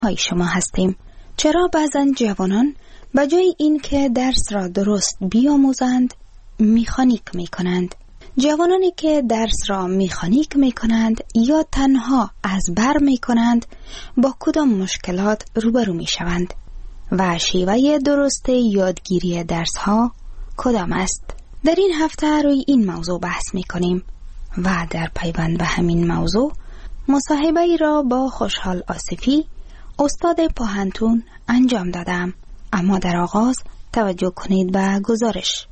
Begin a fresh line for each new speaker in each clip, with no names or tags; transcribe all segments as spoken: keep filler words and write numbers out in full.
های شما هستیم. چرا بعضن جوانان به جای این که درس را درست بیاموزند میخانیک میکنند؟ جوانانی که درس را میخانیک میکنند یا تنها از بر میکنند با کدام مشکلات روبرو میشوند و شیوه درست یادگیری درس ها کدام است؟ در این هفته روی این موضوع بحث میکنیم و در پیوند به همین موضوع مصاحبه ای را با خوشحال آصفی استاد پاهنتون انجام دادم. اما در آغاز توجه کنید به گزارش.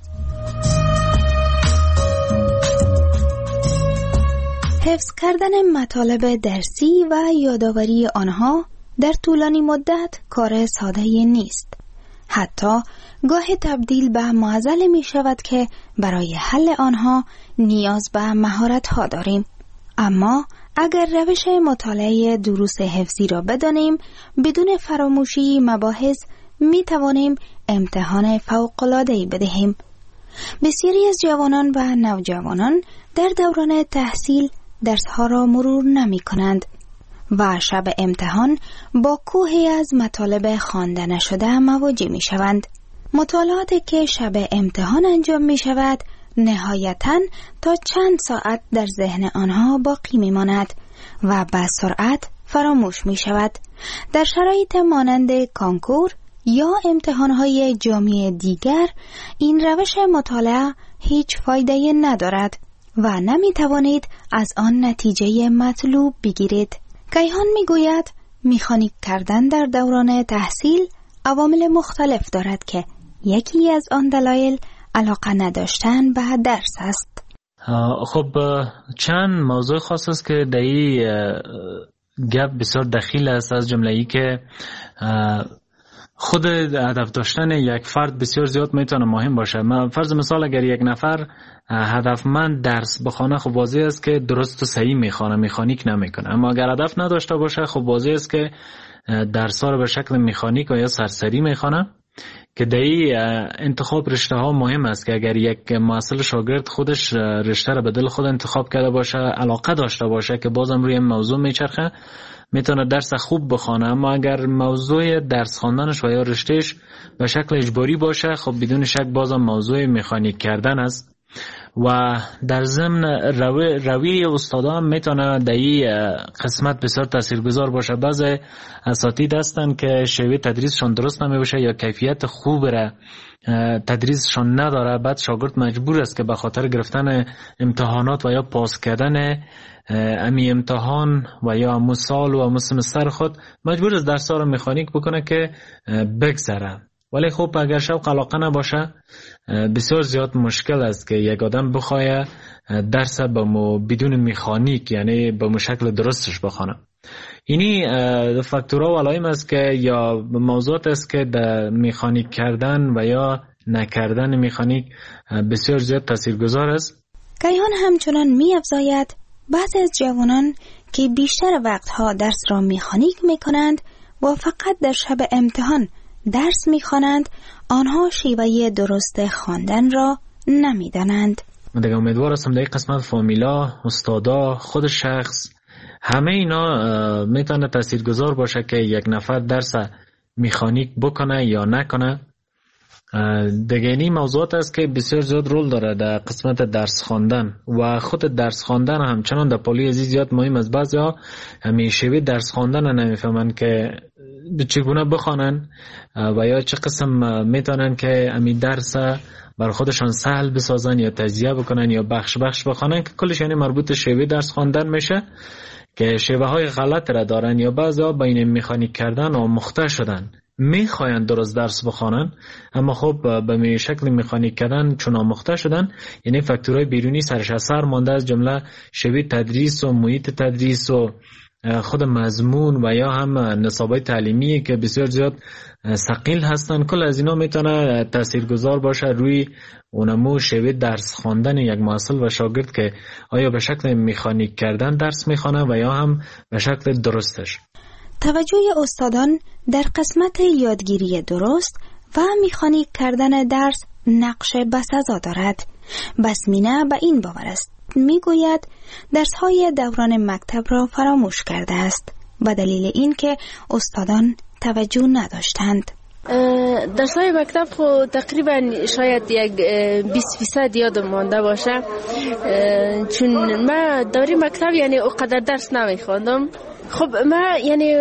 حفظ کردن مطالب درسی و یادآوری آنها در طولانی مدت کار ساده نیست. حتی گاهی تبدیل به معضل می شود که برای حل آنها نیاز به مهارت ها داریم. اما اگر روش مطالعه دروس حفظی را بدانیم، بدون فراموشی مباحث می توانیم امتحان فوق‌العاده‌ای بدهیم. بسیاری از جوانان و نوجوانان در دوران تحصیل درسها را مرور نمی کنند و شب امتحان با کوهی از مطالب خوانده نشده مواجه می شوند. مطالعاتی که شب امتحان انجام می شود نهایتاً تا چند ساعت در ذهن آنها باقی می ماند و به سرعت فراموش می شود. در شرایط مانند کانکور یا امتحانهای جامعه دیگر این روش مطالعه هیچ فایده ندارد و نمی توانید از آن نتیجه مطلوب بگیرید. کیهان می گوید میخانیک کردن در دوران تحصیل عوامل مختلف دارد که یکی از آن دلایل علاقه نداشتن به درس است.
خب چند موضوع خاص است که در این گپ بسیار دخیل است، از جمله ای که خود هدف داشتن یک فرد بسیار زیاد میتونه مهم باشه. فرض مثال اگر یک نفر هدفمند درس بخونه، خب واضح است که درست و صحیح میخونه، میخانیک نمیکنه. اما اگر هدف نداشته باشه، خب واضح است که درس ها رو به شکل میخانیک و یا سرسری میخونه، که در این انتخاب رشته ها مهم است که اگر یک محصل شاگرد خودش رشته رو به دل خود انتخاب کرده باشه، علاقه داشته باشه که بازم روی موضوع میچرخه، میتونه درس خوب بخونه. اما اگر موضوع درس خواندنش و یا رشتهش به شکل اجباری باشه، خب بدون شک بازم موضوع مکانیک کردن است. و در ضمن روی روی استادا هم میتونه در این قسمت بسیار تاثیرگذار باشه. بعضی اساتید هستن که شیوه تدریسشون درست نمیشه یا کیفیت خوب را تدریسشون نداره، بعد شاگرد مجبور است که به خاطر گرفتن امتحانات و یا پاس کردن امی امتحان و یا امو سال و امو سمستر خود مجبور است درس ها رو مکانیک بکنه که بگذره. ولی خب اگر شوق علاقه نباشه، بسیار زیاد مشکل است که یک آدم بخواه درس با بدون مکانیک، یعنی با شکل درستش بخونه. اینی فاکتورها و علائم است که یا موضوعات است که در مکانیک کردن و یا نکردن مکانیک بسیار زیاد تاثیرگذار است.
کیهان همچنان می افزاید بعضی از جوانان که بیشتر وقتها درس را مکانیک می کنند و فقط در شب امتحان درس می‌خوانند، آنها شیوه درست خواندن را نمی‌دانند.
من دیگه امیدوار هستم در این قسمت فامیلا، استادا، خود شخص، همه اینا میتونه تاثیرگذار باشه که یک نفر درس مکانیک بکنه یا نکنه. دیگه این موضوعات است که بسیار زیاد رول داره در قسمت درس خواندن و خود درس خواندن همچنان در پالی عزیز زیاد مهم است. بعضیا همیشه درس خواندن نمیفهمن که چگونه بخوانن و یا چه قسم میتونن که امی درس بر خودشان سهل بسازن یا تجزیه بکنن یا بخش بخش بخوانن، که کلش یعنی مربوط شیوه درس خواندن میشه که شیوه های غلط را دارن یا بعضیا بین مکانیک کردن و مخته شدن، میخواین درست درس بخوانن اما خب به می شکل مکانیک کردن چون آموخته شدن، یعنی فاکتورهای بیرونی سرش اثر مانده، از جمله شیوه تدریس و محیط تدریس و خود مضمون و یا هم نصابای تعلیمی که بسیار زیاد ثقیل هستن. کل از اینا میتونه تاثیرگذار باشه روی اونمو شیوه درس خواندن یک محصل و شاگرد که آیا به شکل مکانیک کردن درس میخوانه و یا هم به شکل درستش.
توجه استادان در قسمت یادگیری درست و مکانیک کردن درس نقش بسزا دارد. بسمینه به این باور است، میگوید درس‌های دوران مکتب را فراموش کرده است و دلیل این که استادان توجه نداشتند.
درسای مکتب خو تقریبا شاید یک بیست فیصد یادم مانده باشه، چون ما دوره مکتب یعنی اونقدر درس نمیخوندم. خب ما یعنی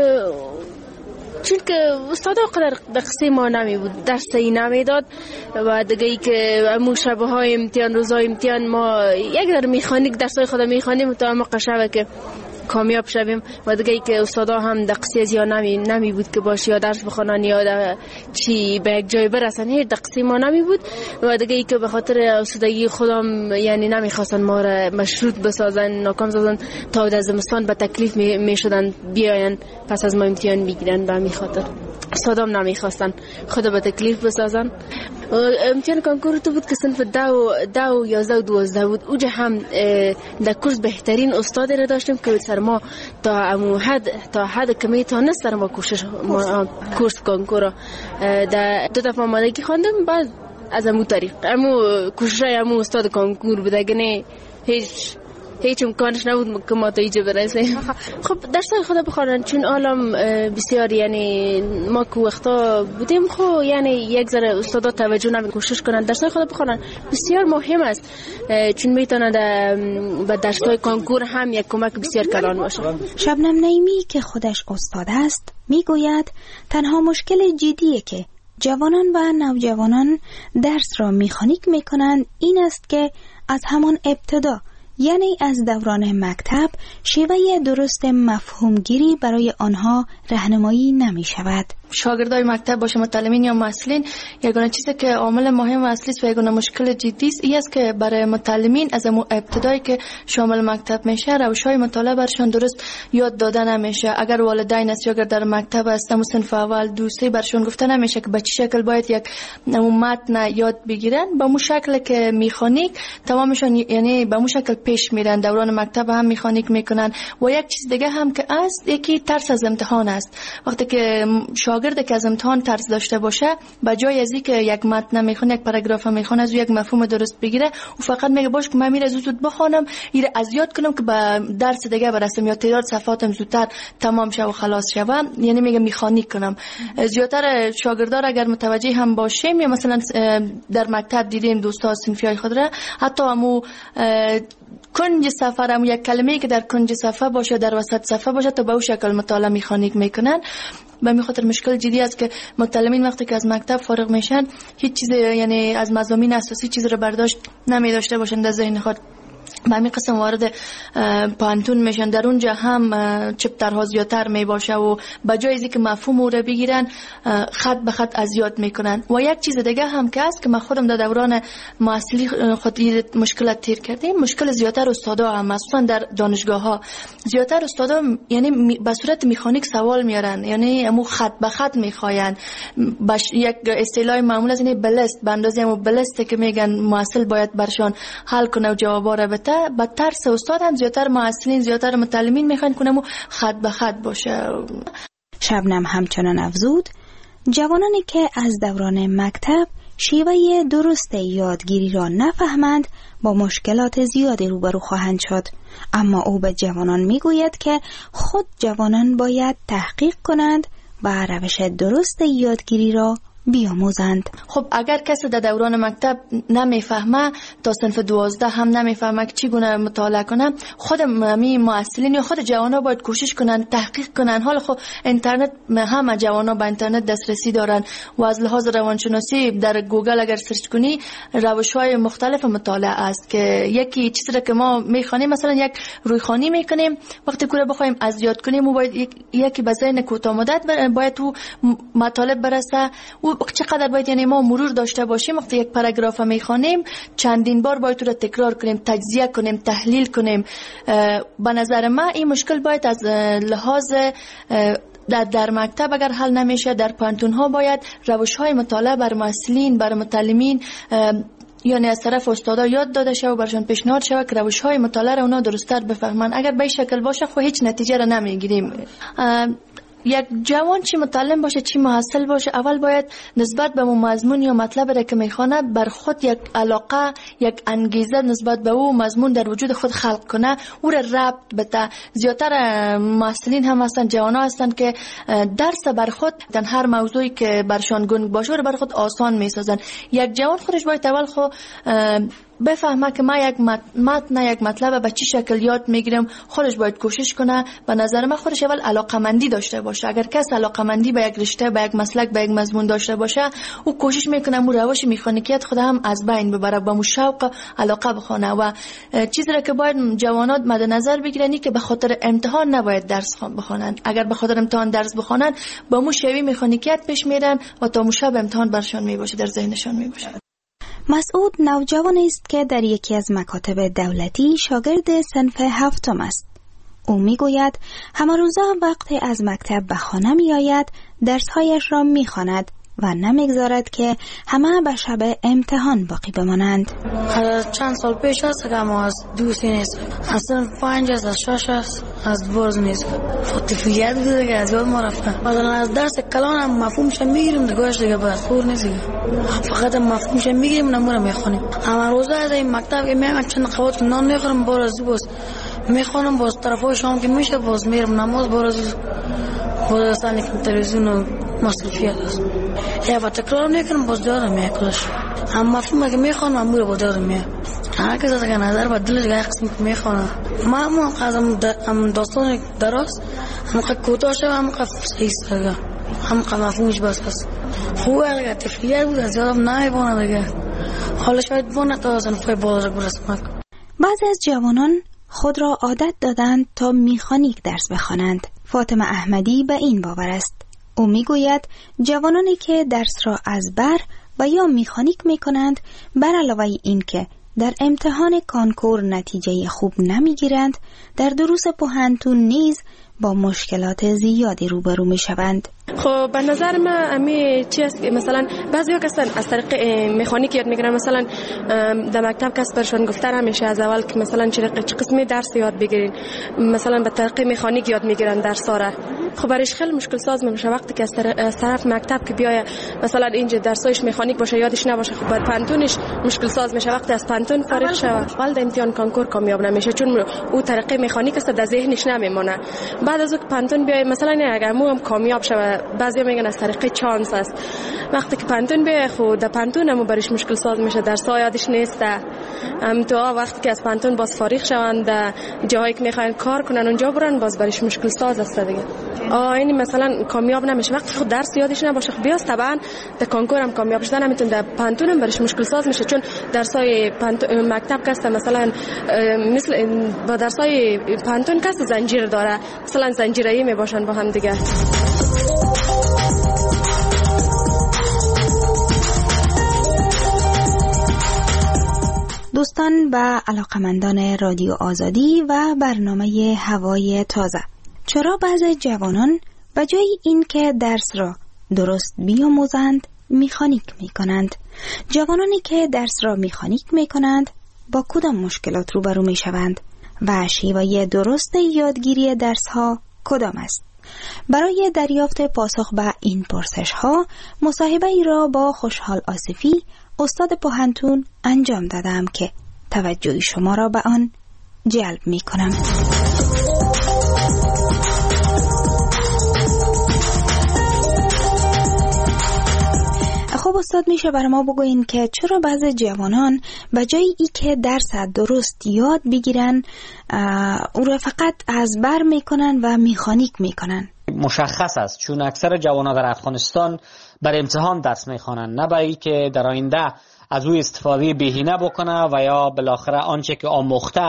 چون که استاد اونقدر دقیقی ما نمی بود، درسی نمیداد و دیگه ای که امو شبه های امتحان روزای امتحان ما یک در میخانیک درسای خود میخوانیم تا ما قشبه که کامیاب شویم و دیگه ای که استادا هم دقیقی از یا نمی, نمی بود که باشه یا درس بخونن یا چی به یک جای برسن، هیچ دقیقی ما نمی بود و دیگه ای که به خاطر استادگی خودم یعنی نمیخواستن ما را مشروط بسازن، ناکام سازن تا از زمستان به تکلیف می, می شدن بیاین پس از ما امتحان بگیرن. به همین خاطر استادام نمیخواستن خود به تکلیف بسازن. امتحان کنکور تو بود که صنف دو دو یازده و دوازده بود. اوجا هم در کورس بهترین استاد را داشتیم که سر ما تا امو حد تا حد کمی تا نست سر ما کوشش ما کورس کنکور در دو دفعه آمادگی خواندم. بعد از امو طریق امو کوشش امو استاد کنکور بود، اگه نه هیچ هیچ امکانش نبود که ما تا اینجا برسیم. خب درسای خدا بخونن چون عالم بسیار یعنی ما که وقتا بودیم خب یعنی یک ذره استادا توجه نمی کوشش کنن درسای خدا بخونن بسیار مهم است، چون میتونه به درسای کنکور هم یک کمک بسیار کلان باشه.
شبنم نعیمی که خودش استاد است میگوید تنها مشکل جدیه که جوانان و نوجوانان درس را میخانیک میکنند این است که از همان ابتدا یعنی از دوران مکتب شیوه درست مفهومگیری برای آنها راهنمایی نمی شود.
شاگردای مکتب باشه متعلمین یا معلمین، یگانه چیزی که عامل مهم و اصلی است و یگانه مشکل جدی است این است که برای متعلمین از ابتدایی که شامل مکتب میشه روش‌های مطالعه برشان درست یاد داده نمیشه. اگر والدین است یا اگر در مکتب هستن صنف اول دوستی برشان گفته نمیشه که به چه شکل باید یک متن یاد بگیرن، به مو شکل که میخانیک تمامشان یعنی به مو شکل پیش میرن. دوران مکتب هم میخانیک میکنن. و یک چیز دیگه هم که است یکی ترس از امتحان است. وقتی که شاگرد که از امتحان ترس داشته باشه به جای از اینکه یک متن میخونه یک پاراگراف میخونه از یک مفهوم درست بگیره و فقط میگه باش که من میره زود بخونم ایره از یاد کنم که به درس دیگه برسم یا تعداد صفحاتم زودتر تمام شه و خلاص شوم، یعنی میگه میخانیک کنم. زیاتر شاگردار اگر متوجه هم باشیم یا مثلا در مکتب دیدیم دوستا صنفیای خود را حتی همو کنج صفحه هم یک کلمه‌ای که در کنج صفحه باشه در وسط صفحه باشه تا به اون شکل مطالعه میخانیک میکنن. به می خاطر مشکل جدی است که متعلمین وقتی که از مکتب فارغ میشن هیچ چیز یعنی از مضامین اساسی چیز رو برداشت نمی داشته باشند در ذهن خود. به همین قسم وارد پانتون میشن، در اونجا هم چپترها زیادتر می باشه و بجای از اینکه مفهوم رو بگیرن خط به خط از یاد میکنن. و یک چیز دیگه هم که است که من خودم در دوران معاصلی خود مشکلات تیر کردیم، مشکل زیادتر استادا هم مخصوصا در دانشگاه ها زیادتر استادا یعنی به صورت مکانیک سوال میارن، یعنی امو خط به خط میخواین. باش یک اصطلاح معمول از این بلست به اندازه امو بلسته که میگن معاصل باید برشان حل کنه و جوابا رو بده. با ترس استاد هم زیادتر معاصلین زیادتر متعلمین میخوان کنم و خط به خط باشه.
شبنم همچنان افزود جوانانی که از دوران مکتب شیوه درست یادگیری را نفهمند با مشکلات زیادی روبرو خواهند شد، اما او به جوانان میگوید که خود جوانان باید تحقیق کنند و روش درست یادگیری را بیاموزند.
خب اگر کسی در دوران مکتب نمیفهمه تا صنف دوازده هم نمیفهمه که چگونه مطالعه کنه، خود می معلمین یا خود جوانا باید کوشش کنن تحقیق کنن. حالا خب اینترنت همه جوانا به اینترنت دسترسی دارن و از لحاظ روانشناسی در گوگل اگر سرچ کنی روش‌های مختلف مطالعه است که یکی چیزی که ما میخوانیم مثلا یک رویخوانی میکنیم وقتی کوره بخوایم از یاد کنیم و باید یکی به ذهن کوتاه مدت باید تو مطالب برسه و چقدر باید یعنی ما مرور داشته باشیم. وقتی یک پاراگراف میخوانیم چندین بار باید رو تکرار کنیم، تجزیه کنیم، تحلیل کنیم. به نظر من این مشکل باید از لحاظ در, در مکتب اگر حل نمیشه در پانتون ها باید روش های مطالعه بر معلمین بر متعلمین یعنی از طرف استادا یاد داده شه و برشان پیشنهاد شه که روش های مطالعه را اونا درست‌تر بفهمن. اگر به این شکل باشه خب هیچ نتیجه را نمیگیریم. یک جوان چی متعلم باشه چی محصل باشه، اول باید نسبت به مضمون یا مطلب را که میخوانه بر خود یک علاقه، یک انگیزه نسبت به او مضمون در وجود خود خلق کنه، او را ربط بده. زیادتر محصلین هم هستن، جوان ها هستن که درس بر خود در هر موضوعی که برشان گنگ باشه رو بر خود آسان میسازن. یک جوان خودش باید اول خود بفهمه که ما یک متن یک مطلب به چه شکل یاد میگیرم، خودش باید کوشش کنه. به نظر من خودش اول علاقمندی داشته باشه. اگر کس علاقمندی به یک رشته، به یک مسلک، به یک مضمون داشته باشه، او کوشش میکنه مو روش مکانیکیت خود هم از بین ببره، با مو شوق علاقه بخونه. و چیزی را که باید جوانات مد نظر بگیرن که به خاطر امتحان نباید درس بخونن. اگر به خاطر امتحان درس بخونن با مو شوی مکانیکیت پیش میرن و تا مو شب امتحان برشان میباشه، در ذهنشان میباشه.
مسعود نوجوانی است که در یکی از مکاتب دولتی شاگرد صنف هفتم است. او میگوید همه روزا وقتی از مکتب به خانه می آید درسهایش را می خواند و نمیگذارد که همه به شب امتحان باقی بمانند.
چند سال پیش است که ما از دوستی نیست، از صنف پنج است، از شش است، از برز نیست. فوتیفیت بوده که از یاد ما رفته. مثلا از درس کلان هم مفهومش میگیریم دیگهش دیگه باید خور نیست، فقط مفهومش میگیریم نمونه میخونیم. اما روزا از این مکتب که میام چند قوات نان میخورم باز باز میخونم، باز طرفای شام که میشه باز میرم نماز، باز باز سانی که تلویزیون و مصرفیات است. یا با تکرار میکنم باز دارم میکنش. اما مفهوم که میخوانم امور با دارم میه. هر کس که نظر با دلش گه قسم که میخوانم. ما هم هم داستان درست هم که کوتاه شد هم که صحیح سرگاه هم که مفهومش بس است. خوبه اگر تفریح بود از یادم نمیبونه دیگه. حالا شاید بونه تا صنفای بالا برسم.
بعضی از جوانان خود را عادت دادند تا میخانیک درس بخوانند. فاطمه احمدی به این باور است. او میگوید جوانانی که درس را از بر و یا میخانیک میکنند، بر علاوه این که در امتحان کانکور نتیجه خوب نمیگیرند، در دروس پوهنتون نیز با مشکلات زیادی روبرو میشوند.
خب به نظر من امی چی است که مثلا بعضیا کسان از طریق مکانیک یاد میگیرن، مثلا در مکتب کس برشون گفتن همیشه از اول که مثلا چه قسمی درس یاد بگیرین، مثلا به طریق مکانیک یاد میگیرن درس را. خب برایش خیلی مشکل ساز میشه وقتی که از طرف مکتب که بیای مثلا اینجا درسایش مکانیک باشه یادش نباشه، خب بعد پانتونش مشکل ساز میشه. وقتی از پانتون فارغ شه اول در امتحان کانکور کامیاب نمیشه، چون او طریق مکانیک است در ذهنش نمیمونه. بعد از اون پانتون بیای مثلا اگر مو هم کامیاب شه، بعضی میگن از طریق چانس است. وقتی که پانتون بیای خود در پانتون هم برش مشکل ساز میشه، درس‌ها یادش نیست. ام تو وقتی که از پانتون باز فارغ شوند در جایی که میخواین کار کنن اونجا برن، باز برش مشکل ساز است دیگه. آ این مثلا کامیاب نمیشه وقتی خود درس یادش نباشه. خب بیاست طبعا در کانکور هم کامیاب شدن نمیتونه، در پانتون هم برش مشکل ساز میشه، چون درسای مکتب کاست مثلا مثل با درسای پانتون کاست زنجیر داره، مثلا زنجیره‌ای میباشن با هم دیگه.
دوستان و علاقمندان رادیو آزادی و برنامه هوای تازه، چرا بعضی جوانان به جای این که درس را درست بیاموزند میخانیک میکنند؟ جوانانی که درس را میخانیک میکنند با کدام مشکلات روبرو میشوند و شیوه درست یادگیری درس ها کدام است؟ برای دریافت پاسخ به این پرسش ها مصاحبه ای را با خوشحال آصفی استاد پوهنتون انجام دادم که توجه شما را به آن جلب می کنم. خب استاد میشه برای ما بگوین که چرا بعضی جوانان به جای ای که درس درست یاد بگیرن او را فقط از بر میکنن و میخانیک میکنن؟
مشخص است، چون اکثر جوانان در افغانستان بر امتحان درس میخوانند، نه برای که در آینده از او استفاده بهینه بکنه و یا بالاخره آنچه که آموخته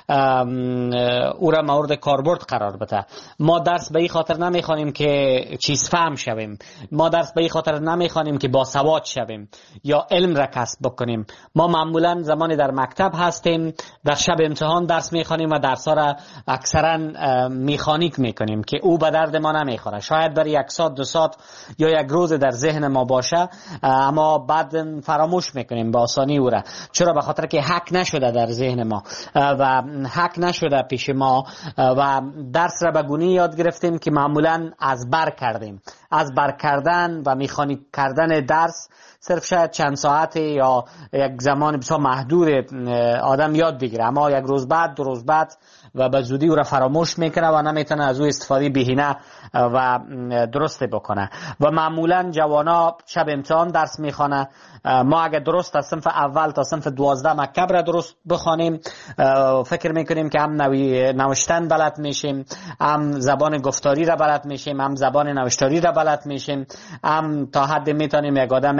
او را مورد کاربرد قرار بده. ما درس به این خاطر نمیخوانیم که چیز فهم شویم، ما درس به این خاطر نمیخوانیم که باسواد شویم یا علم را کسب بکنیم. ما معمولا زمانی در مکتب هستیم در شب امتحان درس میخوانیم و درس ها را اکثرا میخانیک میکنیم که او به درد ما نمیخوره. شاید برای یک ساعت دو ساعت یا یک روز در ذهن ما باشه، اما بعد فراموش میکنیم میکنیم با آسانی او را. چرا؟ به خاطر که حک نشده در ذهن ما و حک نشده پیش ما و درس را به گونی یاد گرفتیم که معمولا از بر کردیم. از بر کردن و میخانیک کردن درس صرف شاید چند ساعت یا یک زمان بسیار محدود آدم یاد بگیره، اما یک روز بعد دو روز بعد و به زودی او را فراموش میکنه و نمیتونه از او استفاده بهینه و درست بکنه. و معمولا جوانا شب امتحان درس میخوانه. ما اگر درست از صنف اول تا صنف دوازده مکتب را درست بخوانیم فکر میکنیم که هم نوی نوشتن بلد میشیم، هم زبان گفتاری را بلد میشیم، هم زبان نوشتاری را بلد میشیم، هم تا حد میتونیم یک آدم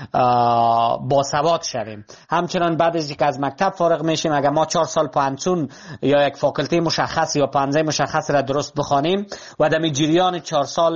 باسواد شویم. همچنان بعد از اینکه از مکتب فارغ میشیم اگر ما چهار سال پانتون یا یک فاکولته مشخص یا پانزه مشخص را درست بخوانیم و در جریان چهار سال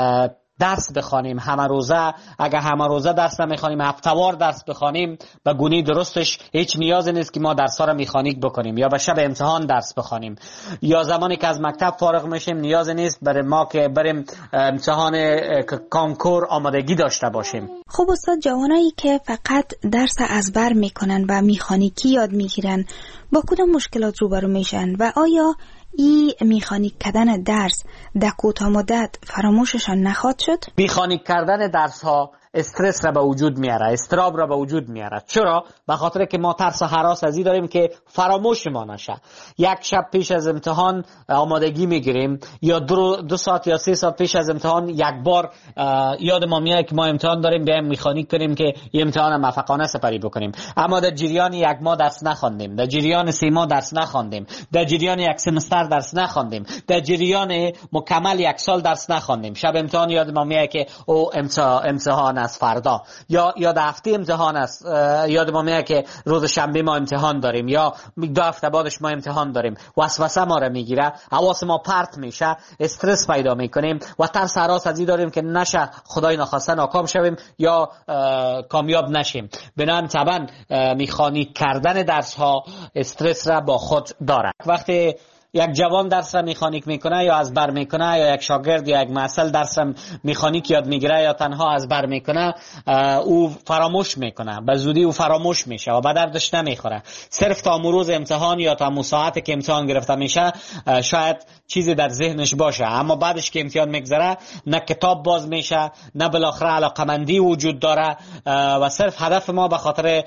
درس بخوانیم همه روزه، اگر همه روزه درس نمیخوانیم هفته‌وار درس بخوانیم به گونی درستش هیچ نیازی نیست که ما درس‌ها را میخانیک بکنیم یا به شب امتحان درس بخوانیم. یا زمانی که از مکتب فارغ میشیم نیازی نیست برای ما که بریم امتحان کانکور آمادگی داشته باشیم.
خب استاد، جوانایی که فقط درس ازبر میکنن و میخانیکی یاد میگیرن با کدام مشکلات روبرو میشن و آیا ای میخانیک کردن درس در کوتاه مدت فراموششان نخواهد شد؟
میخانیک کردن درس ها استرس را به وجود میاره، استراب را به وجود میاره. چرا؟ به خاطر که ما ترس و هراس از این داریم که فراموش ما نشه. یک شب پیش از امتحان آمادگی میگیریم یا دو, دو ساعت یا سه ساعت پیش از امتحان یک بار یاد ما میاد که ما امتحان داریم، بیایم میخانیک کنیم که این امتحان موفقانه سپری بکنیم. اما در جریان یک ماه درس نخواندیم، در جریان سه ماه درس نخواندیم، در جریان یک سمستر درس نخواندیم، در جریان مکمل یک سال درس نخواندیم. شب امتحان یاد ما میاد که او امتحان از فردا یا یاد هفته امتحان است، یاد ما میاد که روز شنبه ما امتحان داریم یا دو هفته بعدش ما امتحان داریم. وسوسه ما را میگیره، حواس ما پرت میشه، استرس پیدا میکنیم و ترس هراس از این داریم که نشه خدای نخواسته ناکام شویم یا کامیاب نشیم. بنابراین طبعا میخانیک کردن درس ها استرس را با خود داره. وقتی یک جوان درس را میخانیک میکنه یا از بر میکنه یا یک شاگرد یا یک محصل درس را میخانیک یاد میگیره یا تنها از بر میکنه، او فراموش میکنه، به زودی او فراموش میشه و به دردش نمیخوره. صرف تا روز امتحان یا تا ساعتی که امتحان گرفته میشه شاید چیزی در ذهنش باشه، اما بعدش که امتحان میگذره نه کتاب باز میشه نه بالاخره علاقمندی وجود داره و صرف هدف ما به خاطر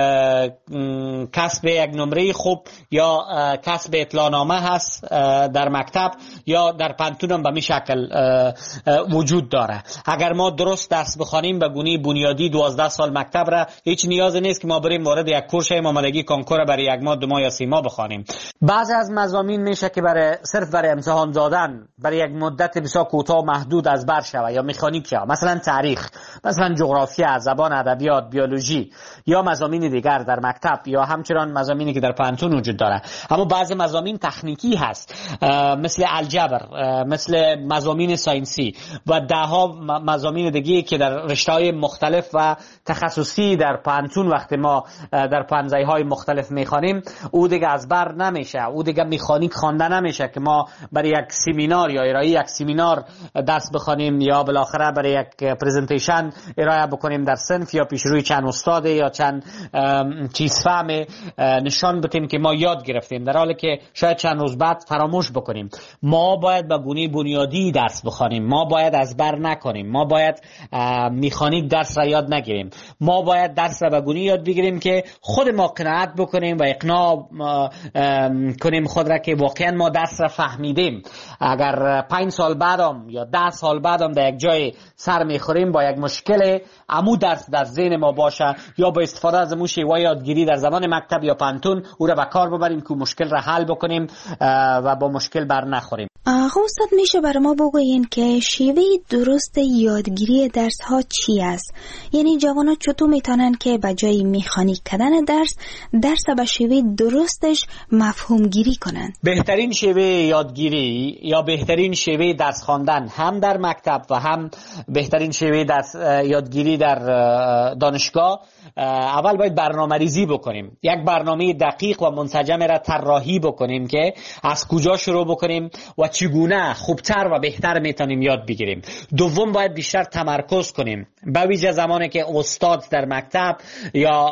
کسب یک نمره خوب یا کسب اطلاعنامه هست در مکتب یا در پانتون به می شکل وجود داره. اگر ما درست درس بخوانیم به گونه بنیادی دوازده سال مکتب را هیچ نیازی نیست که ما بریم وارد یک کورس آمادگی کنکور برای یک ماه دو ماه یا سه ماه بخوانیم. بعضی از مضامین میشه که برای صرف برای امتحان دادن برای یک مدت بسیار کوتاه محدود از بر شوه یا مکانیک شوه، مثلا تاریخ، مثلا جغرافیا، زبان، ادبیات، بیولوژی یا مضامین دیگر در مکتب یا همچنان مضامینی که در پانتون وجود داره. اما بعضی مضامین تکنیکی هست مثل الجبر، مثل مضامین ساینسی و ده ها مضامین دیگه که در رشته‌های مختلف و تخصصی در پانتون وقتی ما در پانزه‌های مختلف میخوانیم او دیگه از بر نمیشه، او دیگه مکانیک خوانده نمیشه که ما برای یک سمینار یا ارائه یک سمینار درس بخوانیم یا بالاخره برای یک پرزنتیشن ارائه بکنیم در صنف یا پیش روی چند استاد یا چند چیز فهم نشان بدیم که ما یاد گرفتیم، در حالی که شاید چند روز بعد فراموش بکنیم. ما باید به گونه بنیادی درس بخوانیم، ما باید از بر نکنیم، ما باید مکانیک درس را یاد نگیریم، ما باید درس را به گونه یاد بگیریم که خود ما قناعت بکنیم و اقناع کنیم خود را که واقعا ما درس را فهمیدیم. اگر پنج سال بعدم یا ده سال بعدم در یک جای سر میخوریم با یک مشکل، عمو درس در ذهن ما باشه یا با استفاده از امو شیوه یادگیری در زمان مکتب یا پانتون او را به کار ببریم که مشکل را حل بکنیم و با مشکل بر نخوریم.
آقا استاد، میشه برای ما بگوین که شیوه درست یادگیری درس ها چی است؟ یعنی جوانا چطور میتونن که به جای مکانیک کردن درس درس به شیوه درستش مفهوم گیری کنن؟
بهترین شیوه یادگیری یا بهترین شیوه درس خواندن هم در مکتب و هم بهترین شیوه درس یادگیری در دانشگاه اول باید برنامه ریزی بکنیم، یک برنامه دقیق و منسجم را طراحی بکنیم که از کجا شروع بکنیم و چگونه خوبتر و بهتر میتونیم یاد بگیریم. دوم باید بیشتر تمرکز کنیم، به ویژه زمانی که استاد در مکتب یا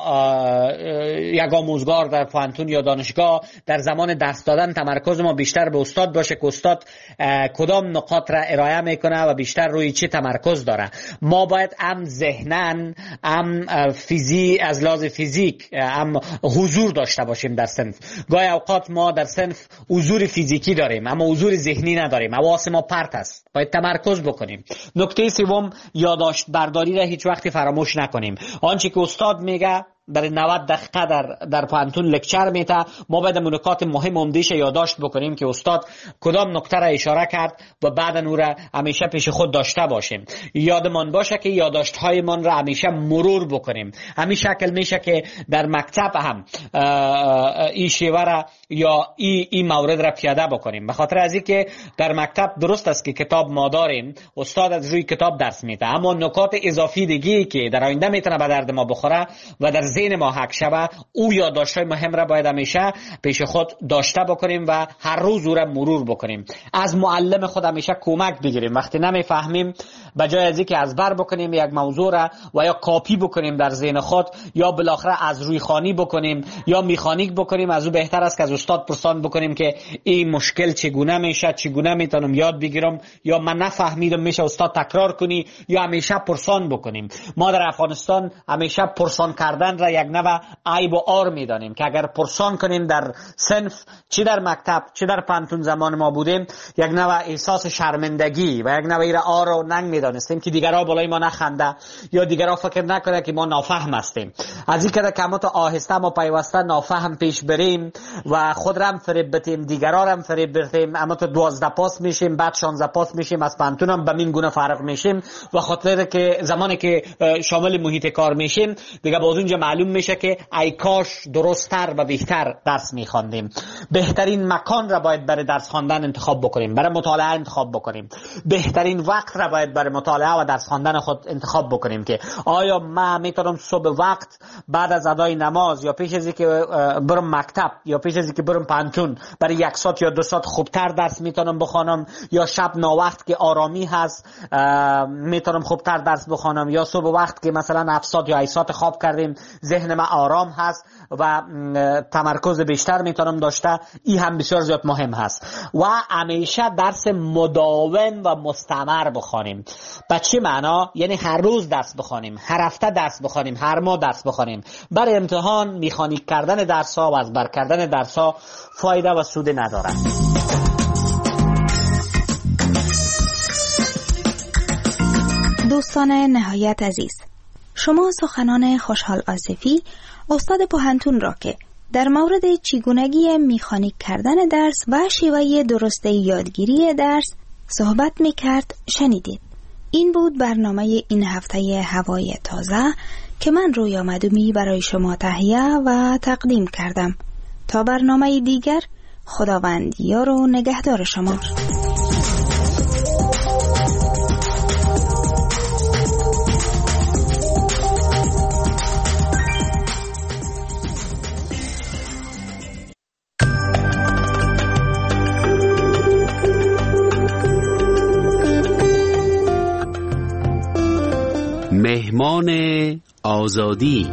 یک آموزگار در پانتون یا دانشگاه در زمان درس دادن تمرکز ما بیشتر به استاد باشه که استاد کدام نقاط را ارائه میکنه و بیشتر روی چی تمرکز داره. ما باید هم ذهنن هم فیزی از لحاظ فیزیک هم حضور داشته باشیم در صنف. گاهی اوقات ما در صنف حضور فیزیکی داریم اما حضور ذهنی نداریم، حواس ما پرت است، باید تمرکز بکنیم. نکته سوم، یادداشت برداری را هیچ وقت فراموش نکنیم. آنچه که استاد میگه برای نود دقیقه در در پانتون لکچر میته، ما باید نکات مهم عمده‌اش یادداشت بکنیم که استاد کدام نکته را اشاره کرد و بعد اون را همیشه پیش خود داشته باشیم. یادمان باشه که یادداشت هایمان را همیشه مرور بکنیم. همین شکل میشه که در مکتب هم این شیوه را یا این این مورد را پیاده بکنیم. به خاطر از اینکه در مکتب درست است که کتاب ما داریم، استاد از روی کتاب درس میده، اما نکات اضافی دیگه که در آینده میتونه به درد ما بخوره و در ذهن ما حک شوه، او یادداشت‌های مهم را باید همیشه پیش خود داشته بکنیم و هر روز او را مرور بکنیم. از معلم خود همیشه کمک بگیریم. وقتی نمیفهمیم به جای از اینکه از بر بکنیم یک موضوع را و یا کاپی بکنیم در ذهن خود یا بالاخره از روی خوانی بکنیم یا میخانیک بکنیم، از او بهتر است که از استاد پرسان بکنیم که این مشکل چگونه میشه، چگونه میتونم یاد بگیرم، یا من نفهمیدم میشه استاد تکرار کنی، یا همیشه پرسان بکنیم. ما در افغانستان همیشه پرسان کردن را یک نوع عیب و عار میدانیم که اگر پرسان کنیم در صنف، چی در مکتب چی در پانتون زمان ما بودیم، یک نوع احساس شرمندگی و یک نوع عار و ننگ میدانستیم که دیگرها بالای ما نخنده یا دیگرها فکر نکنه که ما نافهم هستیم. از این که کمات آهسته ما پیوسته نافهم پیش بریم و خود را هم فریب بدیم، دیگرها را هم فریب بدیم، اما تو دوازده پاس میشیم بعد شانزده پاس میشیم، از پانتون هم به این گونه فرق میشیم و خاطر که زمانی که شامل محیط کار میشیم دیگه باز اونجا معلوم میشه که ای کاش درست‌تر و بهتر درس میخواندیم. بهترین مکان را باید برای درس خواندن انتخاب بکنیم، برای مطالعه انتخاب بکنیم. بهترین وقت را باید برای مطالعه و درس خواندن خود انتخاب بکنیم که آیا من میتونم صبح وقت بعد از ادای نماز یا پیش از اینکه برم مکتب یا پیش از اینکه برم پانتون برای یک ساعت یا دو ساعت خوبتر درس میتونم بخوانم، یا شب ناوقت که آرامی هست میتونم خوبتر درس بخوانم، یا صبح وقت که مثلا هفت ساعت یا هشت ساعت خواب کردیم ذهن ما آرام هست و تمرکز بیشتر میتونم داشته. این هم بسیار زیاد مهم هست. و همیشه درس مداوم و مستمر بخوانیم. به چه معنا؟ یعنی هر روز درس بخوانیم، هر هفته درس بخوانیم، هر ماه درس بخوانیم. برای امتحان میخانیک کردن درس ها و از بر کردن درس ها فایده و سود نداره.
دوستان نهایت عزیز، شما سخنان خوشحال آصفی استاد پانتون را که در مورد چگونگی میخانیک کردن درس و شیوه درست یادگیری درس صحبت میکرد شنیدید. این بود برنامه این هفته هوای تازه که من رویا مدومی برای شما تهیه و تقدیم کردم. تا برنامه دیگر، خداوند یار و نگهدار شما.
مهمان آزادی.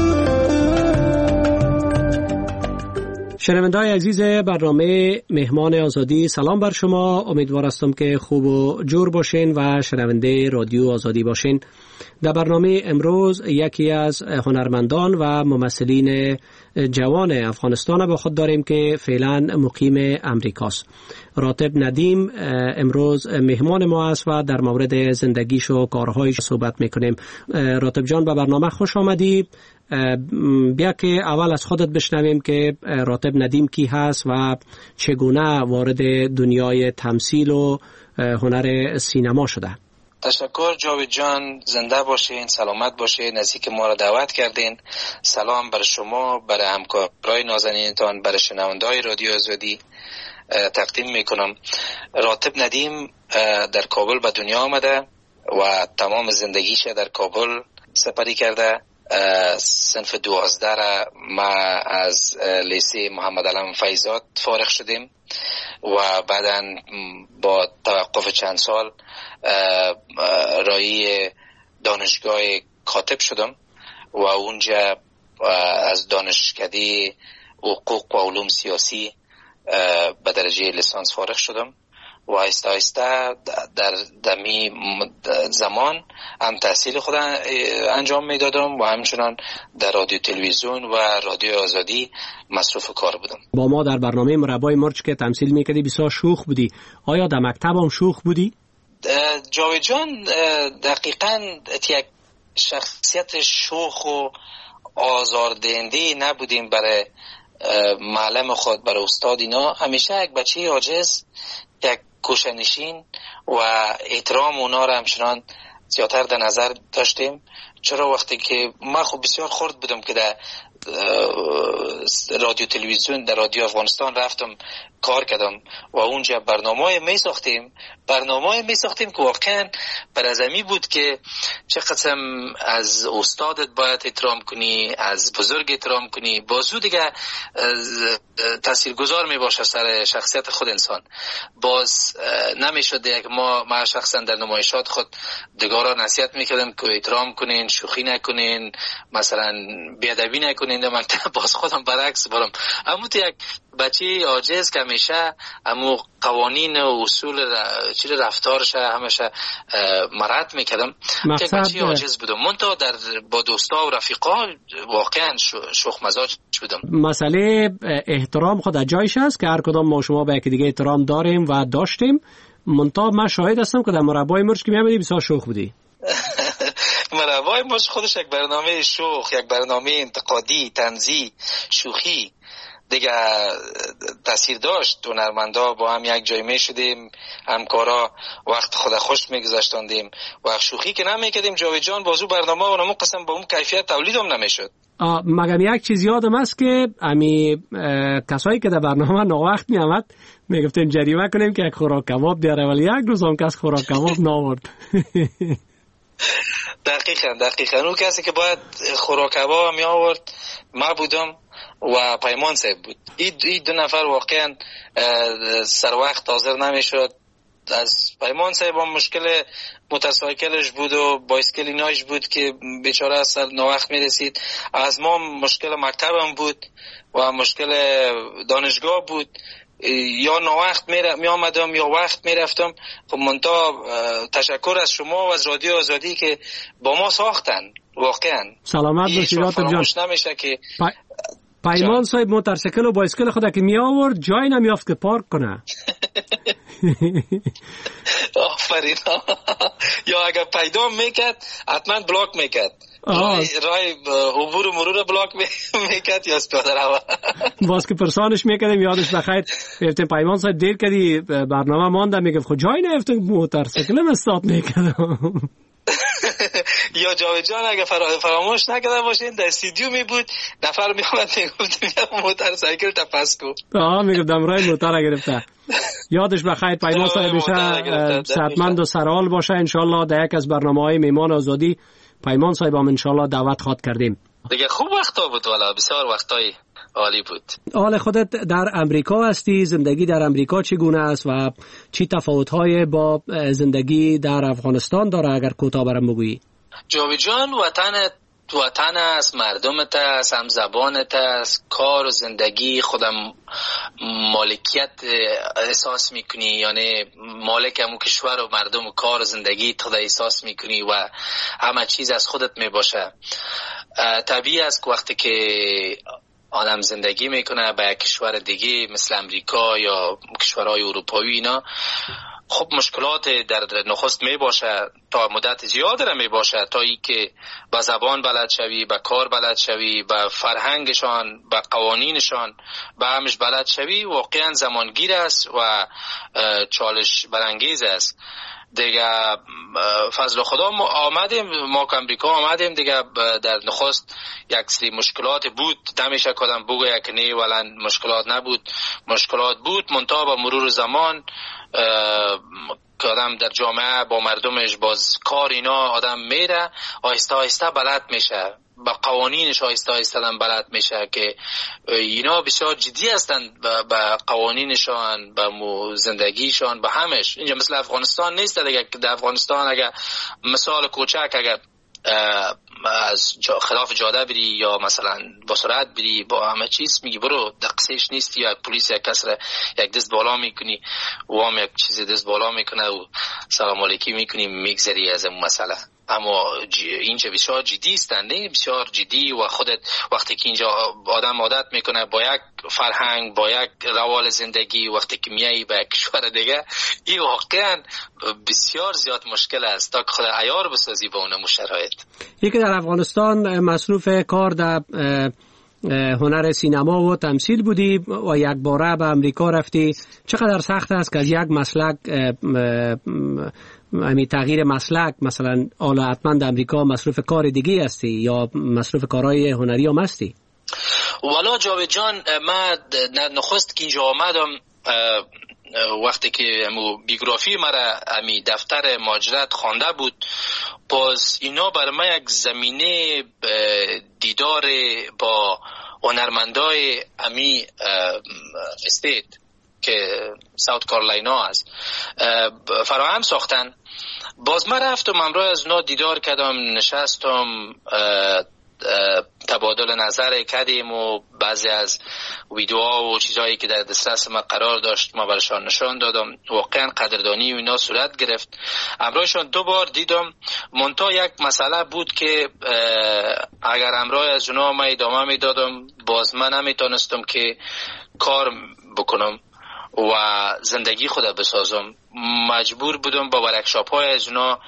شنونده‌های عزیز برنامه مهمان آزادی، سلام بر شما. امیدوار هستم که خوب و جور باشین و شنونده رادیو آزادی باشین. در برنامه امروز یکی از هنرمندان و ممثلین جوان افغانستان با خود داریم که فعلا مقیم امریکاست. راتب ندیم امروز مهمان ما است و در مورد زندگیش و کارهایش صحبت میکنیم. راتب جان، به برنامه خوش آمدی. بیا که اول از خودت بشنویم که راتب ندیم کی هست و چگونه وارد دنیای تمثیل و هنر سینما شده.
تشکر جاوید جان، زنده باشین، سلامت باشین، نزدیک ما را دعوت کردین. سلام بر شما، بر همکارای نازنینتان، بر شنونده‌های رادیو آزادی تقدیم میکنم. راتب ندیم در کابل به دنیا آمده و تمام زندگیش در کابل سپری کرده. صنف دوازده را ما از لیسه محمد علم فیضات فارغ شدیم و بعدا با توقف چند سال رای دانشگاه کاتب شدم و اونجا از دانشکده حقوق و علوم سیاسی به درجه لیسانس فارغ شدم و آهسته آهسته در دمی زمان هم تحصیل خود انجام میدادم و همچنان در رادیو تلویزیون و رادیو آزادی مصروف کار بودم.
با ما در برنامه مربای مرچ که تمثیل میکردی بسیار شوخ بودی. آیا در مکتب هم شوخ بودی؟
جاوید جان دقیقاً یک شخصیت شوخ و آزاردهنده نبودیم برای معلم خود، برای استاد. اینا همیشه یک بچه عاجز، یک کوشنشین و احترام اونا را همچنان زیادتر در نظر داشتیم. چرا وقتی که من خب بسیار خرد بودم که در رادیو تلویزیون در رادیو افغانستان رفتم کار کردم و اونجا برنامه می ساختیم برنامه می ساختیم که واقعا بر از امی بود که چه قسم از استادت باید احترام کنی، از بزرگ احترام کنی، بازو دیگه تاثیرگذار می باشه سر شخصیت خود انسان. باز نمی شده که ما ما شخصا در نمایشات خود دیگران نصیحت می کردم که احترام کنین، شوخی نکنین، مثلا بیادبی نکنین. در مکتب باز خودم برعکس برم. اما تو یک بچه عاجز که همیشه امو قوانین و اصول چیز رفتارش همیشه مراعات میکردم که بچه عاجز بودم. من تا در با دوستا و رفیقا واقعا شوخ مزاج بودم. مسئله
احترام خود جایش است که هر کدام ما شما به یکی دیگه احترام داریم و داشتیم. منتها من شاهد هستم که در مربای مرچ که میامدی بسیار شوخ بودی.
مربای مرچ خودش یک برنامه شوخ، یک برنامه انتقادی، طنزی، شوخی دیگه تاثیر داشت. هنرمندا با هم یک جای می شدیم، همکارا وقت خود خوش می گذاشتندیم و شوخی که نمیکردیم. جاوید جان بازو برنامه و نمو قسم با اون کیفیت تولید هم نمیشد.
مگم یک چیز یادم است که امی کسایی که در برنامه ناوقت می آمد می گفتیم جریمه کنیم که یک خوراک کباب بیاره، ولی یک روز هم کس خوراک کباب نآورد.
دقیقاً دقیقاً اون کسی که باید خوراک کباب می آورد ما بودم و پیمان صاحب بود. این دو نفر واقعا سر وقت حاضر نمیشد. از پیمان صاحب هم مشکل موتورسایکلش بود و بایسکل ایناش بود که بیچاره از ناوقت میرسید. از ما مشکل مکتبم بود و مشکل دانشگاه بود. یا ناوقت می آمدم یا وقت می رفتم. خب منتها تشکر از شما و از رادیو آزادی که با ما ساختن. واقعا
سلامت باشید جان.
نمیشه که
پیمان صاحب موتورسیکل و بایسکل خود که می آورد جای نمیافت که پارک کنه.
آفرین. یا اگر پیدا میکرد حتما بلاک میکرد. رای رای عبور و مرور بلاک میکرد یا پیاده رو.
باز که پرسانش میکردیم یادش بخیر گفتم پیمان صاحب دیر کردی برنامه ماندم، میگفت خب جای نیفتم موتورسیکلم استارت میکردم.
یا جاوید جان اگه فراموش نکرده باشین در استودیو می بود نفر می آمد میگفت بیا موتورسایکل تا پس کو.
آها میگفتم رای موتور گرفته. یادش بخیر پیمان صاحب بشه صحتمند و سرحال باشه. انشالله در یک از برنامه‌های میهمان آزادی پیمان صاحب هم انشالله دعوت خواد کردیم.
دیگه خوب وقتا بود، والا بسیار وقتای عالی بود.
حال خودت در امریکا هستی، زندگی در امریکا چگونه است و چی تفاوت‌های با زندگی در افغانستان داره؟ اگر کوتاه برام بگویی.
جاوید جان وطنت وطن است، مردمت است، هم زبانت است، کار و زندگی خودم مالکیت احساس میکنی، یعنی مالک همون کشور و مردم و کار و زندگی خود احساس میکنی و همه چیز از خودت میباشه. طبیعی است که وقتی که آدم زندگی میکنه به کشور دیگه مثل امریکا یا کشورهای اروپایی اینا، خب مشکلات در نخست می باشه، تا مدت زیاد را می باشه، تا ای که با زبان بلد شوی، با کار بلد شوی، با فرهنگشان، با قوانینشان، با همش بلد شوی، واقعا زمانگیر است و چالش برانگیز است. دیگه فضل خدا ما آمدیم، ما که امریکا آمدیم دیگه در نخست یک سری مشکلات بود، نمیشه کدام بگوید که نه ولی مشکلات نبود، مشکلات بود، منتها با مرور زمان که آدم در جامعه با مردمش باز کار اینا آدم میره، آهسته آهسته بلد میشه، با قوانینش آهسته آهسته بلد میشه که اینا بسیار جدی هستند با قوانینشان، با زندگیشان، با همش. اینجا مثل افغانستان نیست دیگه که در افغانستان اگر مثال کوچک اگر از جا خلاف جاده بری یا مثلا با سرعت بری با همه چیز میگی برو دقیقش نیست، یا پلیس یک کس را یک دست بالا میکنی و هم یک چیز دست بالا میکنه و سلام علیکی میکنی میگذری از اون مسئله. اما اینجا بسیار جدی است، نه بسیار جدی، و خودت وقتی که اینجا آدم عادت میکنه با یک فرهنگ، با یک روال زندگی، وقتی که میایی به کشور دیگه این واقعا بسیار زیاد مشکل است تا که خود عیار بسازی با اون شرایط. یکی
در افغانستان مصروف کار در هنر سینما و تمثیل بودی و یک باره به امریکا رفتی. چقدر سخت است که از یک مسلک همین تغییر مسلک، مثلا حالا حتما در امریکا مصروف کار دیگه هستی یا مصروف کارهای هنری هم هستی؟
والا جاوید جان، من نخست که اینجا آمدم وقتی که بیوگرافی مرا امی دفتر مهاجرت خوانده بود، باز اینا برای من یک زمینه دیدار با هنرمندای امی استیت که ساوت کارولاینا است فراهم ساختن. باز من رفتم همراه از اونا دیدار کردم، نشستم تبادل نظر کردیم و بعضی از ویدیوها و چیزهایی که در دسترس ما قرار داشت ما برشان نشان دادم. واقعا قدردانی و اینا صورت گرفت. همراهشان دو بار دیدم. منتها یک مسئله بود که اگر همراه از اونا ما ادامه میدادم باز من نمیتونستم که کار بکنم و زندگی خود بسازم. مجبور بودم با ورکشاپ های از اونا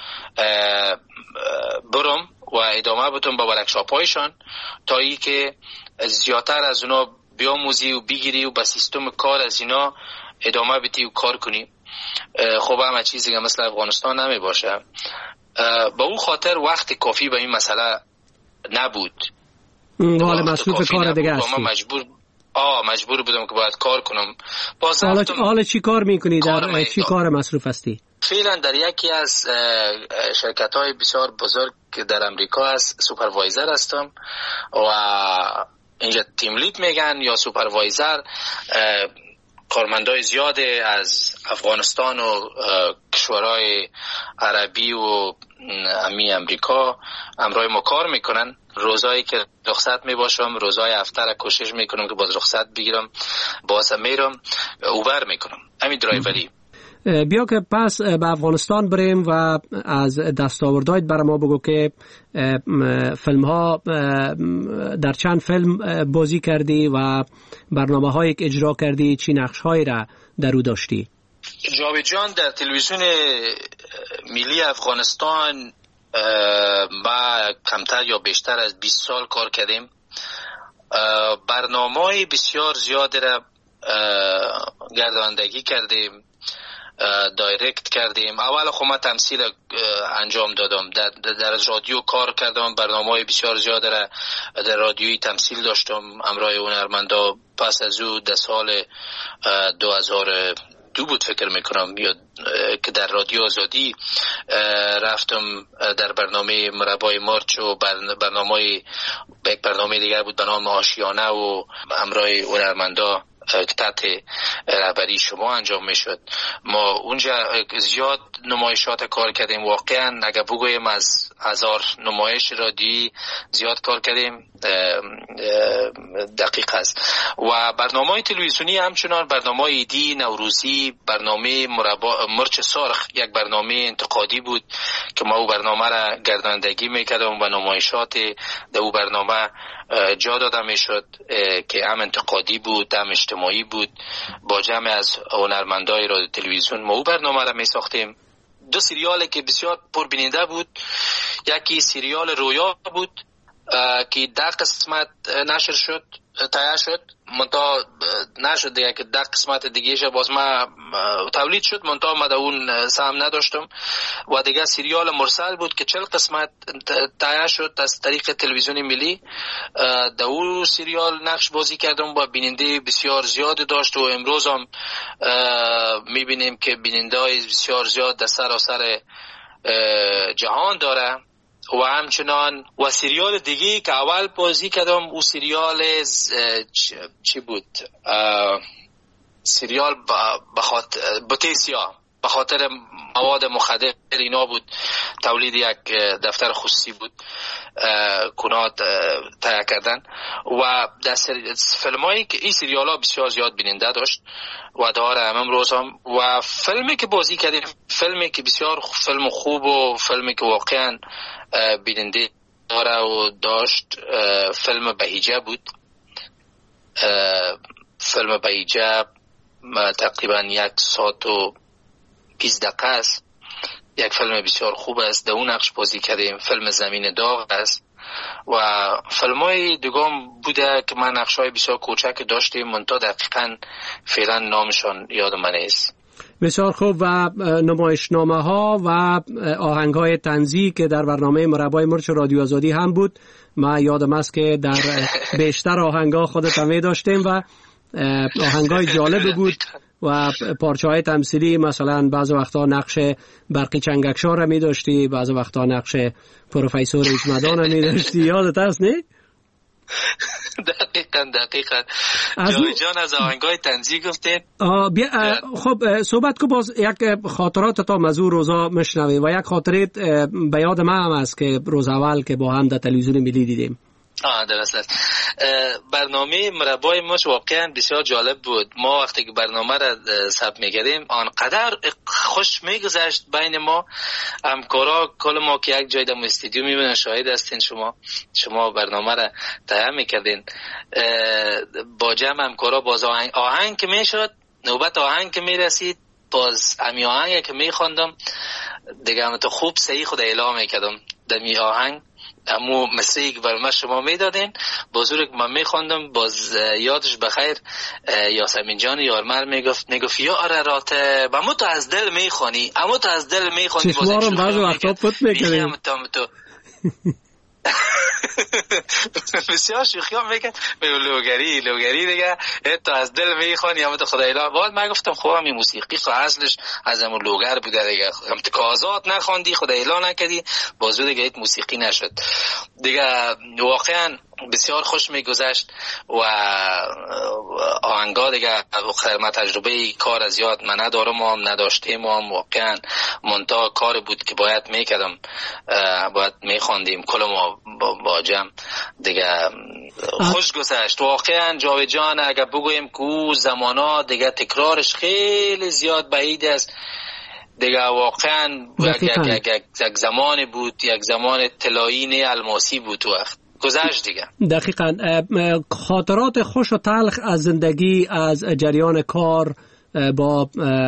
برم و ادامه بدم با ورکشاپ هایشان تا ای که زیادتر از اونا بیاموزی و بگیری و با سیستم کار از اینا ادامه بدی و کار کنی. خب همه چیزی که مثل افغانستان نمی باشه. با اون خاطر وقت کافی به این مسئله نبود.
حال مصروف کار دیگه هستی.
مجبور آه مجبور بودم که باید کار کنم. باز
حالا حالا چی کار میکنی؟ در چی کار مصروف هستی؟
فعلا در یکی از شرکت های بسیار بزرگ در امریکا هست سوپروایزر هستم و اینجا تیم لید میگن یا سوپروایزر. کارمندای زیاد از افغانستان و کشورهای عربی و امی امریکا همراه ما کار میکنن. روزایی که رخصت میباشم، روزای هفته را کوشش میکنم که باز رخصت بگیرم، باز میرم اوبر میکنم، همین درایوری.
بیا که پس به افغانستان بریم و از دستاوردهایت برای ما بگو که فیلم ها در چند فیلم بازی کردی و برنامه هایی که اجرا کردی، چی نقش هایی را در او داشتی؟
جاوید جان، در تلویزیون ملی افغانستان ما کمتر یا بیشتر از بیست سال کار کردیم. برنامه بسیار زیاد را گرداندگی کردیم، دایرکت کردیم. اول خب من تمثیل انجام دادم، در, در رادیو کار کردم، برنامه بسیار زیاد را در رادیویی تمثیل داشتم همراه هنرمندا. پس از او در سال دو هزار دو بود فکر میکنم یا که در رادیو آزادی رفتم در برنامه مربای مارچ و برنامه یک برنامه دیگر بود به نام آشیانه و همراه هنرمندا که تحت رهبری شما انجام میشد. ما اونجا زیاد نمایشات کار کردیم. واقعا اگر بگویم از هزار نمایش رادیویی زیاد کار کردیم دقیق است. و برنامه تلویزیونی همچنان برنامه ایدی، نوروزی، برنامه مربا مرچ سرخ یک برنامه انتقادی بود که ما او برنامه را گرداندگی میکردم و نمایشات در او برنامه جا داده میشد که هم انتقادی بود هم اجتماعی بود. با جمع از هنرمندای رادیو تلویزیون ما او برنامه را می ساختیم. دو سریال که بسیار پربیننده بود، یکی سریال رویا بود که ده قسمت نشر شد، تایید شد، منتها نشد دیگه که ده قسمت دیگه باز ما تولید شد، منتها ما در اون سهم نداشتم. و دیگه سریال مرسل بود که چهل قسمت تایید شد از طریق تلویزیون ملی. در اون سریال نقش بازی کردم و بیننده بسیار زیاد داشت و امروز هم میبینیم که بیننده بسیار زیاد در سراسر جهان داره و همچنان و سریال دیگه که اول بازی کردم او سریال چی بود سریال بخاطر بوتیسیا به خاطر مواد مخدر اینا بود، تولید یک دفتر خصوصی بود کنات تهیه کردن و در فیلمایی که این سریال ها بسیار زیاد بیننده داشت و داره همم روز هم و فیلمی که بازی کردیم فیلمی که بسیار فیلم خوب و فیلمی که واقعا بیننده داره و داشت فیلم بهیجه بود. فیلم بهیجه تقریبا یک ساعت و بیست دقیقه است. یک فیلم بسیار خوب است، در اون نقش بازی کردیم. فیلم زمین داغ است و فیلم های دیگام بوده که من نقش های بسیار کوچک داشتیم منتها دقیقا فعلا نامشان یاد من نیست.
بسیار خوب. و نمایشنامه ها و آهنگ های طنزی که در برنامه مربای مرچ رادیو آزادی هم بود، من یادم است که در بیشتر آهنگ ها خودت هم داشتیم و آهنگ های جالب بود و پارچه های تمثیلی، مثلا بعض وقتا نقش برقی چنگکشان را می داشتی، بعض وقتا نقش پروفیسور اجمدان را می داشتی. یادت هست نه؟
دقیقاً دقیقاً جاوید جان از آهنگای طنزی گفتین.
خب صحبت کو باز یک خاطرات تا مزور روزا مشنوی و یک خاطره به یاد من هم است که روز اول که با هم در تلویزیون ملی دیدیم.
آه درست است. برنامه مربای مرچ واقعا بسیار جالب بود. ما وقتی که برنامه را ثبت می‌کردیم آنقدر خوش می‌گذشت بین ما همکارا، کل ما که یک جای در استودیو می‌بینن، شاهد هستین شما شما برنامه را تهیه می‌کردین با جمع همکارا. باز آهنگ آهنگ که میشد، نوبت آهنگ که میرسید، باز امی آهنگ که می‌خواندم دیگه هم تو خوب صحیح خود اعلام می‌کردم در می آهنگ امو مسیح بر ما شما میدادین بزرگ من میخوندم. باز یادش بخیر یاسمین جان یارمر میگفت میگفت یا ارارات امو تو از دل میخوانی، امو تو از دل میخوانی.
باز چشمارم بعض وقتا پت میکنیم
بسیار شوخی هم میکن لوگری لوگری دیگه تو از دل میخوانی اما تو خدا اعلان. بعد من گفتم خب همین موسیقی خب اصلش از همون لوگر بوده دیگه، هم تکازات نخوندی خدا اعلان نکردی بازو دیگه ایت موسیقی نشد دیگه. واقعا بسیار خوش میگذشت و آهنگا دیگه خیر ما تجربه کار از یاد من ندارم و هم نداشتیم و هم واقعا منتها کار بود که باید میکردم، باید میخوندیم کل ما با, با جمع دیگه. خوش گذشت واقعا جاوید جان. اگر بگویم که او زمانا دیگه تکرارش خیلی زیاد بعید است دیگه، واقعا یک, یک, یک, یک زمان بود، یک زمان طلایی الماسی بود وقت گذشت دیگه.
دقیقاً. خاطرات خوش و تلخ از زندگی، از جریان کار با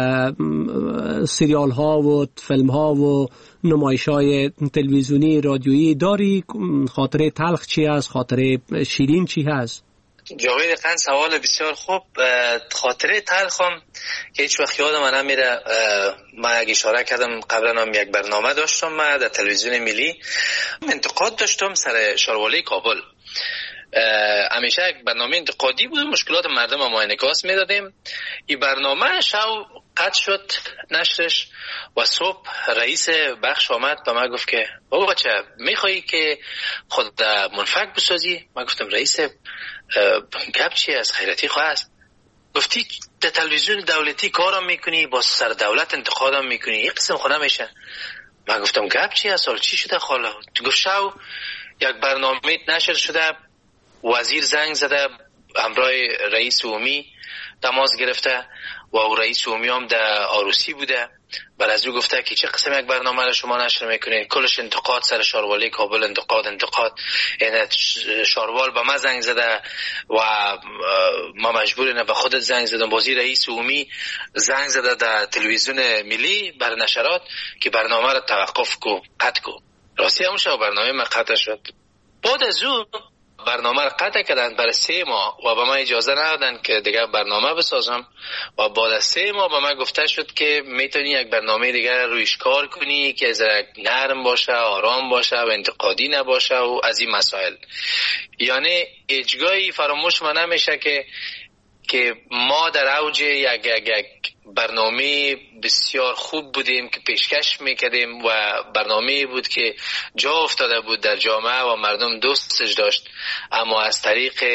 سریال ها و فیلم ها و نمایش های تلویزیونی رادیویی داری؟ خاطره تلخ چی هست؟ خاطره شیرین چی هست؟
جاوید خان سوال بسیار خوب. خاطره تلخم که هیچ وقت یادم من نمیره، من یک اشاره کردم قبلا هم یک برنامه داشتم من در تلویزیون ملی انتقاد داشتم سر شاروالی کابل. همیشه یک برنامه انتقادی بود، مشکلات مردم ما انعکاس میدادیم. این برنامه شو قطع شد نشرش و صبح رئیس بخش آمد به من گفت که بابا بچه میخوایی که خود منفک بسازی؟ من گفتم رئیس گپ چی از خیرتی خواه است؟ گفتی در تلویزیون دولتی کارم میکنی، با سر دولت انتقادم میکنی، یک قسم خود نمیشه. من گفتم گپ چی است؟ سال چی شده خاله؟ تو گفت شو یک برنامه نشر شده، وزیر زنگ زده همراه رئیس عمومی تماس گرفته و او رئیس عمومی هم در آروسی بوده. بعد از او گفته که چه قسم یک برنامه را شما نشر میکنید؟ کلش انتقاد سر شاروالی کابل، انتقاد انتقاد. این شاروال به من زنگ زده و ما مجبوریم به خودت زنگ زدم. بازی رئیس عمومی زنگ زده در تلویزیون ملی بر نشرات که برنامه را توقف کو، قطع کو. راستی همون شب برنامه من قطع شد. بعد از او برنامه را قطع کردن برای سه ماه و به من اجازه ندادن که دیگه برنامه بسازم و بعد از سه ماه به من گفته شد که میتونی یک برنامه دیگه رویش کار کنی که ذره نرم باشه، آرام باشه و انتقادی نباشه و از این مسائل. یعنی اجگاهی فراموش من نمیشه که که ما در اوج یک یک یک برنامه بسیار خوب بودیم که پیشکش میکردیم و برنامه بود که جا افتاده بود در جامعه و مردم دوستش داشت، اما از طریق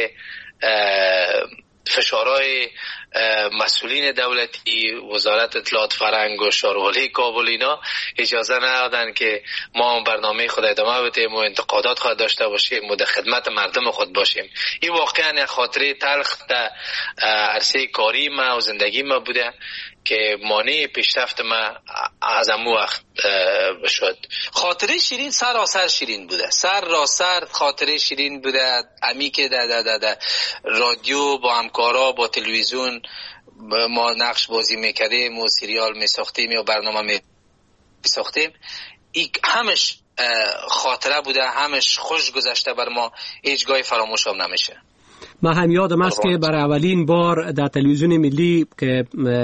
فشارهای مسئولین دولتی، وزارت اطلاعات فرهنگ و شاروالی کابل اینا اجازه ندادن که ما برنامه خود ادامه بدیم و انتقادات خود داشته باشیم و در خدمت مردم خود باشیم. این واقعا خاطره تلخ در عرصه کاری ما و زندگی ما بوده که مانع پیشرفت ما از امو وقت شد. خاطره شیرین سراسر شیرین بوده، سر را سر خاطره شیرین بوده. امی که در, در, در, در رادیو با همکارا با تلویزیون ما نقش بازی میکردیم و سریال میساختیم یا برنامه میساختیم، این همش خاطره بوده، همش خوش گذشته بر ما، هیچ گاهی فراموش هم نمیشه.
من هم یادم است که برای اولین بار در تلویزیون ملی که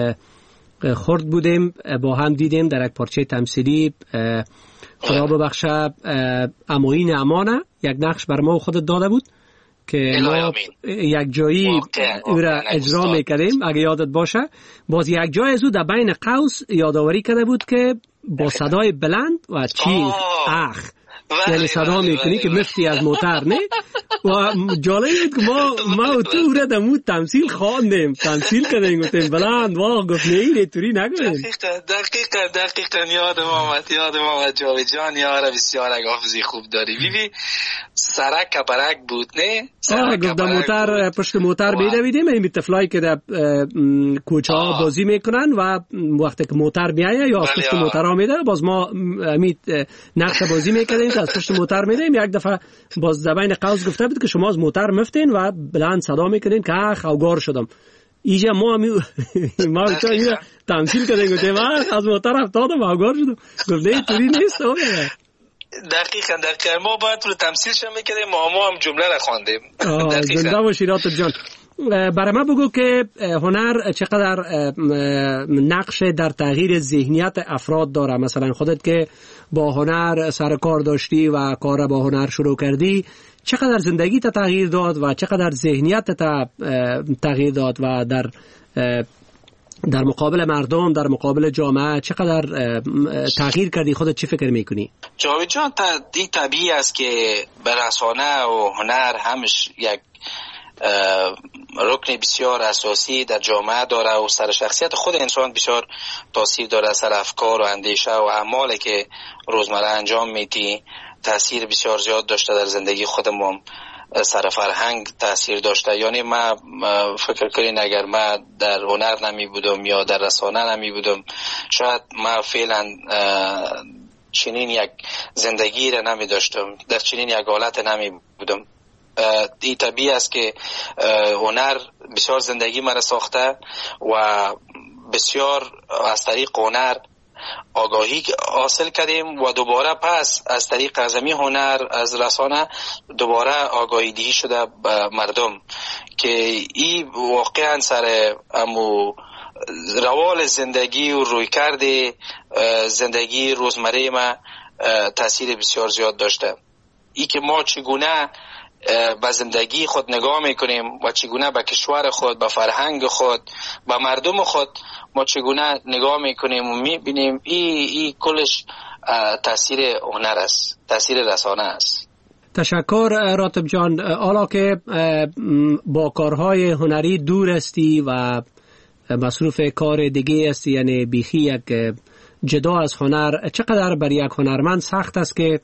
خورد بودیم با هم دیدیم در یک پارچه تمثیلی، خدا ببخشه اموین امانه یک نقش بر ما خودت داده بود که ما یک جایی او را اجرا میکردیم. اگه یادت باشه باز یک جای از او در بین قوس یادآوری کرده بود که با صدای بلند و چیخ اخ یعنی صدا میکنی که مفتی از موتر نه. و جالب بود که ما ما تو را دمو تمثیل خواندیم، تمثیل کردیم، گفتیم بلند واه گفت نه این توری نگویم.
دقیقا دقیقا دقیقا یادم آمد یادم آمد جاوید جان یاره بسیار اگه حافظی خوب داری. بیبی سرک کبرک بود نه؟
آه گفت در موتر پشت موتر بیدویدیم، این طفلایی که در کوچه ها بازی میکنن و وقتی که موتر میایه یا از پشت موتر ها میده باز ما امید نقش بازی میکردیم که از پشت موتر میدیم. یک دفعه باز زبان قوس گفته بود که شما از موتر مفتین و بلند صدا میکنین که اخ اوگار شدم. اینجا ما می ما تو اینجا تمثیل کردیم گفتیم از موتر افتادم اوگار شدم. گفت نه توری نیست.
دقیقاً دقیقاً ما باید رو تمثیلش هم میکردیم، ما ما هم جمله را خواندیم.
زنده باشی راتب جان. برای ما بگو که هنر چقدر نقش در تغییر ذهنیت افراد داره. مثلا خودت که با هنر سر کار داشتی و کار با هنر شروع کردی، چقدر زندگی تا تغییر داد و چقدر ذهنیت تا تغییر داد و در در مقابل مردم، در مقابل جامعه چقدر تغییر کردی؟ خودت چی فکر میکنی؟
جاوید جان این طبیعی است که به رسانه و هنر همش یک رکن بسیار اساسی در جامعه داره و سر شخصیت خود انسان بسیار تاثیر داره، سر افکار و اندیشه و اعمالی که روزمره انجام میدی تاثیر بسیار زیاد داشته در زندگی خودمون، سر فرهنگ تاثیر داشته. یعنی ما فکر کنین اگر ما در هنر نمی بودم یا در رسانه نمی بودم شاید ما فعلا چنین یک زندگی را نمی داشتم، در چنین یک حالت نمی بودم. این طبیعی است که هنر بسیار زندگی مرا ساخته و بسیار از طریق هنر آگاهی حاصل کردیم و دوباره پس از طریق ازمی هنر از رسانه دوباره آگاهی دهی شده به مردم که این واقعا سر امو روال زندگی و روی کرده زندگی روزمره ما تاثیر بسیار زیاد داشته. ای که ما چگونه به زندگی خود نگاه میکنیم و چگونه به کشور خود، به فرهنگ خود، به مردم خود ما چگونه نگاه میکنیم و میبینیم ای, ای کلش تاثیر هنر است، تاثیر رسانه است.
تشکر راتب جان. حالا که با کارهای هنری دور استی و مصروف کار دیگه استی، یعنی بیخی یک جدا از هنر، چقدر برای یک هنرمند سخت است که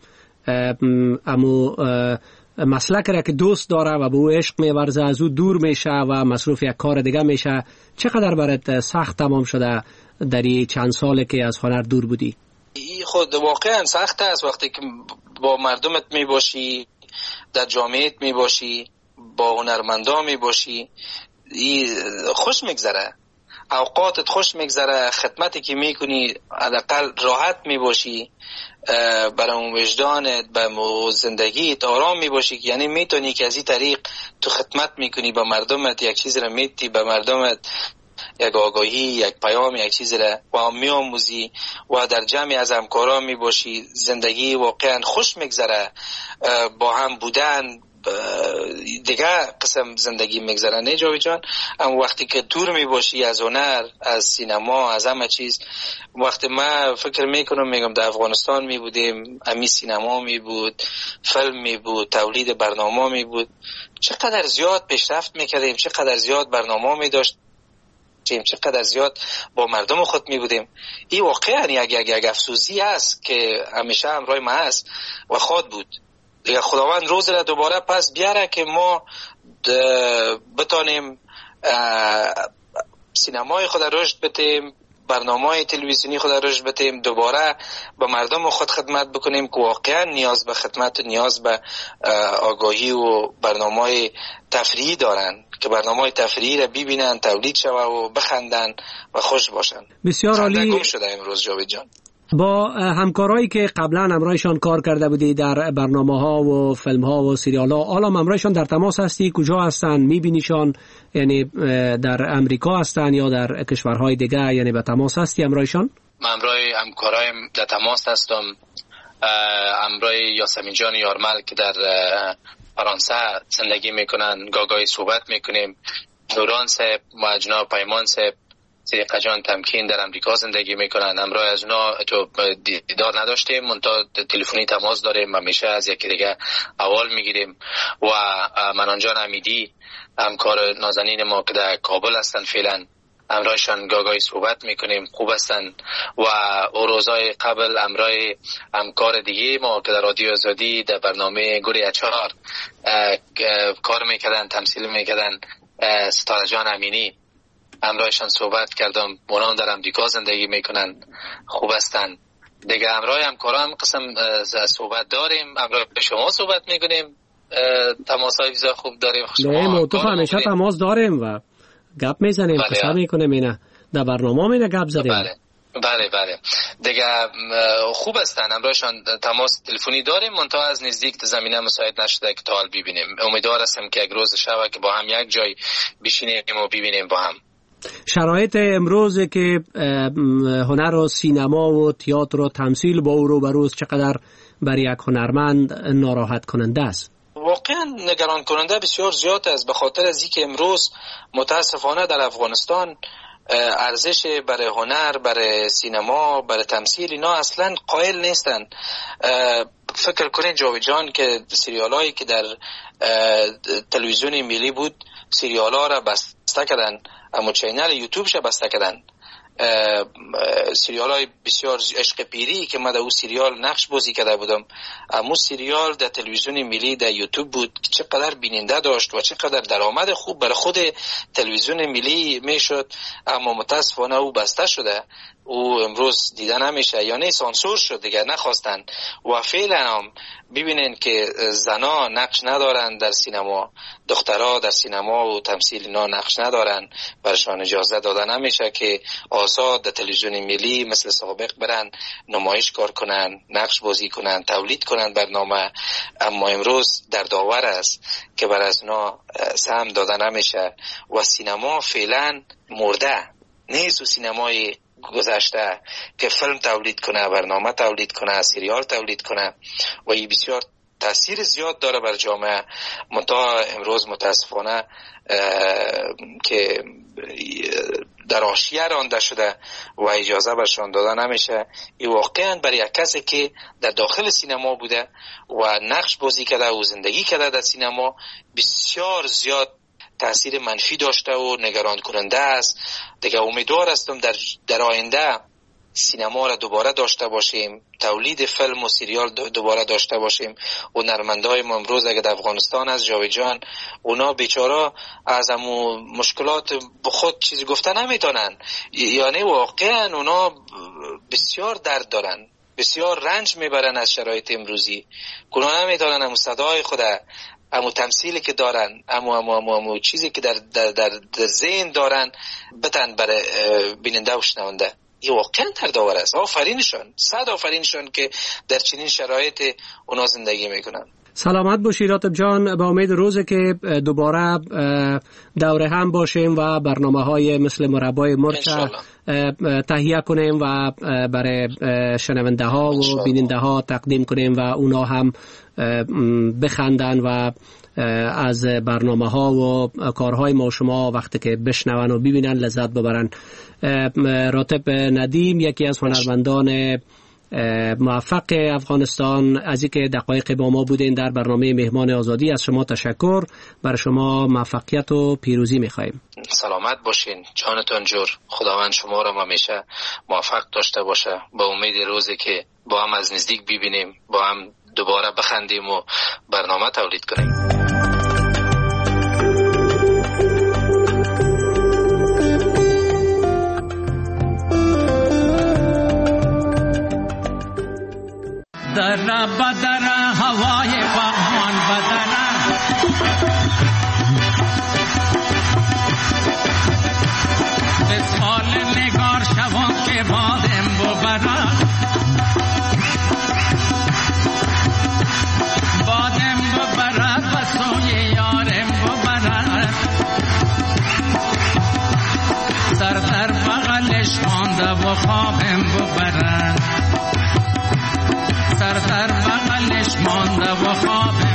امو مسلک را که دوست داره و به او عشق می‌ورزه از او دور میشه و مصروف یک کار دیگه میشه؟ چقدر برات سخت تمام شده در این چند ساله که از هنر دور بودی؟
این خود واقعا سخت است وقتی که با مردمت میباشی، در جامعهت میباشی، با هنرمندان میباشی، این خوش میگذره، اوقاتت خوش میگذره، خدمتی که میکنی حداقل راحت میباشی، برای اون وجدانت به زندگیت آرام میباشی، یعنی میتونی که از این طریق تو خدمت میکنی به مردمت، یک چیز را میتی به مردمت، یک آگاهی، یک پیام، یک چیز را با میآموزی و در جمعی از همکاران میباشی. زندگی واقعا خوش میگذره، با هم بودن دیگه قسم زندگی میگذرن. نه جاوید جان، اما وقتی که دور می باشی از هنر، از سینما، از همه چیز، وقتی ما فکر میکنم میگم در افغانستان می بودیم، امی سینما می بود، فیلم می بود، تولید برنامه می بود، چقدر زیاد پیشرفت میکردیم، چقدر زیاد برنامه می داشت، چقدر زیاد با مردم خود می بودیم. این واقعا یک یک یک افسوسی است که همیشه همراه ما است و خود بود. دیگه خداوند روز را دوباره پس بیاره که ما بتانیم سینمای خود رشد بدیم، برنامه‌های تلویزیونی خود رشد بدیم، دوباره به مردم خود خدمت بکنیم که واقعا نیاز به خدمت، نیاز به آگاهی و برنامه‌های تفریحی دارن، که برنامه‌های تفریحی را ببینن، تولید شوه و بخندن و خوش باشن.
بسیار عالی.
گم شده امروز جاوید جان.
با همکارایی که قبلا همراهشان کار کرده بودی در برنامه‌ها و فیلم‌ها و سریال‌ها، حالا همراهشان در تماس هستی؟ کجا هستن؟ می‌بینیشان؟ یعنی در امریکا هستن یا در کشورهای دیگه؟ یعنی به تماس هستی همراهشان؟
من همراه همکارایم در تماس هستم. همراه یاسمین جان یارمل که در فرانسه زندگی میکنن، گاگای صحبت میکنیم. نوران صاحب و جناب پیمان صاحب صدیقه جان تمکین در امریکا زندگی میکنن. همراه از اونا تو دیدار نداشتیم، منتها تلفنی تماس داریم، همیشه از یکی دیگه احوال میگیریم. و منان جان امیدی همکار نازنین ما که در کابل هستن فعلا، همراهشان گاگای صحبت میکنیم، خوب هستن. و او روزای قبل همراه همکار دیگه ما که در رادیو آزادی در برنامه گوری اچار کار میکردن، تمثیل میکردن، ستاره جان امینی، همراهشان صحبت کردم. اونا در امریکا زندگی میکنن، خوب هستن. دیگه همراه همکاران قسم صحبت داریم، همراه شما صحبت میکنیم، تماسای ویزا خوب داریم.
نه موتو همیشه تماس داریم و گپ میزنیم،
بله.
قصه میکنیم، اینه در برنامه مینه گپ زدیم.
بله بله بله دیگه خوب هستن، همراهشان تماس تلفنی داریم، منتها از نزدیک زمینه مساعد نشده که تا حال ببینیم. امیدوار هستم که یک روز شبه که با هم یک جای بشینیم و ببینیم با هم.
شرایط امروز که هنر و سینما و تئاتر و تمثیل با او رو بروز چقدر برای یک هنرمند ناراحت کننده است؟
واقعا نگران کننده بسیار زیاد است، به خاطر از اینکه امروز متاسفانه در افغانستان ارزش برای هنر، برای سینما، برای تمثیل اینا اصلا قائل نیستن. فکر کنین جاوید جان که سریال هایی که در تلویزیون ملی بود، سریال ها را بسته کردن، اما چینل یوتیوبش بسته کردن. سریال های بسیار عشق پیری که من در اون سریال نقش بازی کرده بودم، اما سریال در تلویزیون ملی در یوتیوب بود که چقدر بیننده داشت و چقدر درآمد خوب برای خود تلویزیون ملی میشد، اما متاسفانه او بسته شده، او امروز دیده نمیشه، یا نه سانسور شد دیگه نخواستن. و فعلا هم ببینین که زنا نقش ندارن در سینما، دخترها در سینما و تمثیل اینا نقش ندارن، برشان اجازه داده نمیشه که آزاد در تلویزیون ملی مثل سابق برن نمایش کار کنن، نقش بازی کنن، تولید کنن برنامه. اما امروز در داور است که بر از اونا سهم داده نمیشه و سینما فعلا مرده نیست. و سینمای گذشته که فیلم تولید کنه، برنامه تولید کنه، سریال تولید کنه و این بسیار تاثیر زیاد داره بر جامعه. منتها امروز متاسفانه که در حاشیه رانده شده و اجازه برشان داده نمیشه. این واقعا برای یک کسی که در داخل سینما بوده و نقش بازی کرده و زندگی کرده در سینما بسیار زیاد تاثیر منفی داشته و نگران کننده است. دیگه امیدوار هستم در در آینده سینما را دوباره داشته باشیم، تولید فیلم و سریال دوباره داشته باشیم. و هنرمندای ما امروز اگه در افغانستان از جاوید جان، اونا بیچاره از همو مشکلات خود چیزی گفته نمیتونن، یعنی واقعا اونا بسیار درد دارن، بسیار رنج میبرن از شرایط امروزی، اونا نمیتونن همو صدای خود، امو تمثیلی که دارن، امو امو امو, امو چیزی که در در در, در ذهن دارن بتن برای بیننده و شنونده. این واقعا دردآور است. آفرینشان، صد آفرینشان که در چنین شرایط اونا زندگی میکنن.
سلامت باشی راتب جان، با امید روزی که دوباره دوره هم باشیم و برنامه های مثل مربای مرچ تهیه کنیم و برای شنونده ها و بیننده ها تقدیم کنیم و اونا هم بخندن و از برنامه ها و کارهای ما شما وقتی که بشنون و ببینن لذت ببرن. راتب ندیم یکی از هنرمندان موفق افغانستان، از اینکه دقایق با ما بودین در برنامه مهمان آزادی، از شما تشکر. برای شما موفقیت و پیروزی می‌خوایم.
سلامت باشین، جانتان جور. خداوند شما را همیشه موفق داشته باشه. با امید روزی که با هم از نزدیک ببینیم، با هم دوباره بخندیم و برنامه تولید کنیم.
در بدر هوای پامان بدر بسال نگار شوان که بادم ببرد بادم ببرد و سوی یارم ببرد سر در بغلش مانده و خوابم ببرد سر در بغلش مانده و خوابم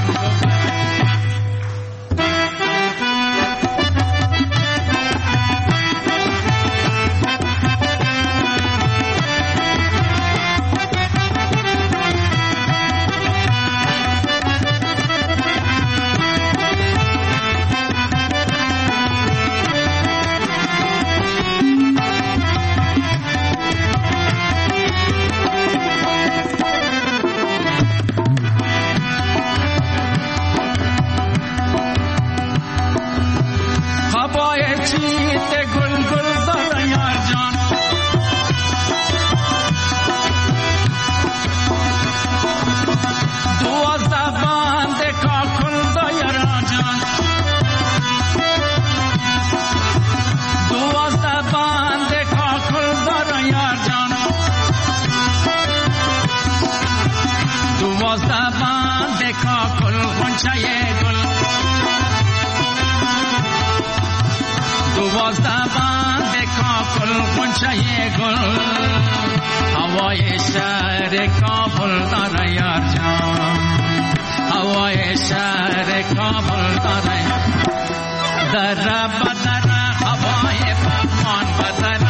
هوای شهر کابل داره یار جان هوای شهر کابل داره در بدر هوای پامان بدر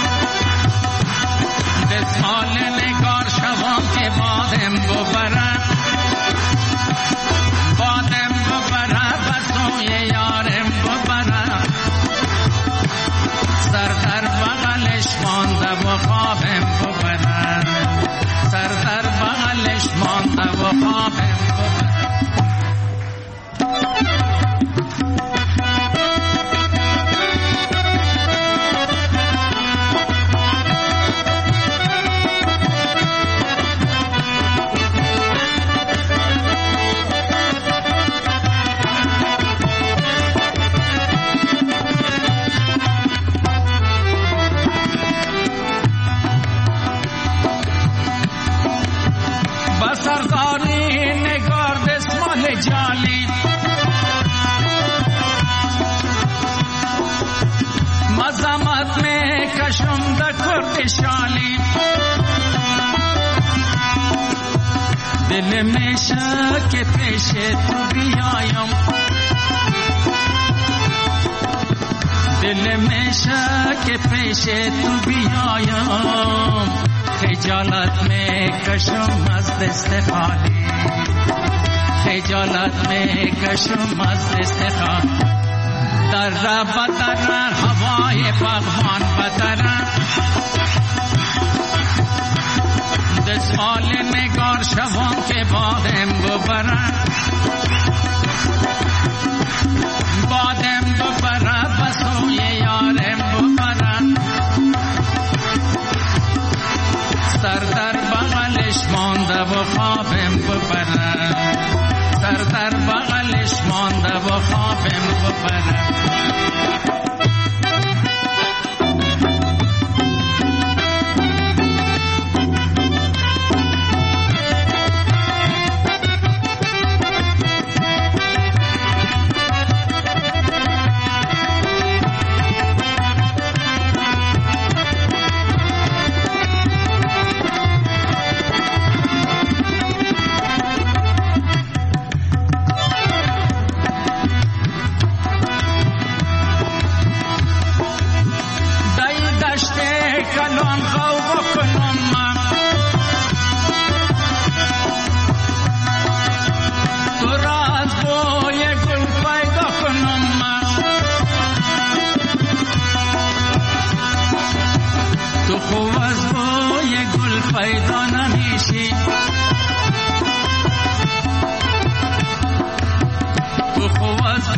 بسال نگار شوان که بادم ببرد بادم ببرد و سوی یارم ببرد سر در بغلش مانده و خوابم ببرد سر در بغلش مانده و خوابم ببرد شالی دل میں شک پیش تو بیایم دل میں شک پیش تو بیایم خجالت میں کشم از دست خالی خجالت میں کشم از دست خالی در بدر هوای باغبان بدر دسمال نگار شوان که بادم ببرد بادم ببرد و سوی یارم ببرد سر در بغلش مانده و خوابم ببرد سر در بغلش مانده و خوابم ببرد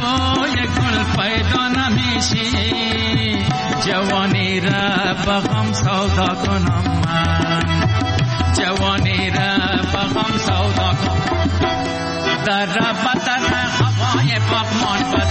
بوی گل پیدا نمیشی جوانی را بغم سودا کنم من جوانی را بغم سودا کنم در رب در هوای پاکمان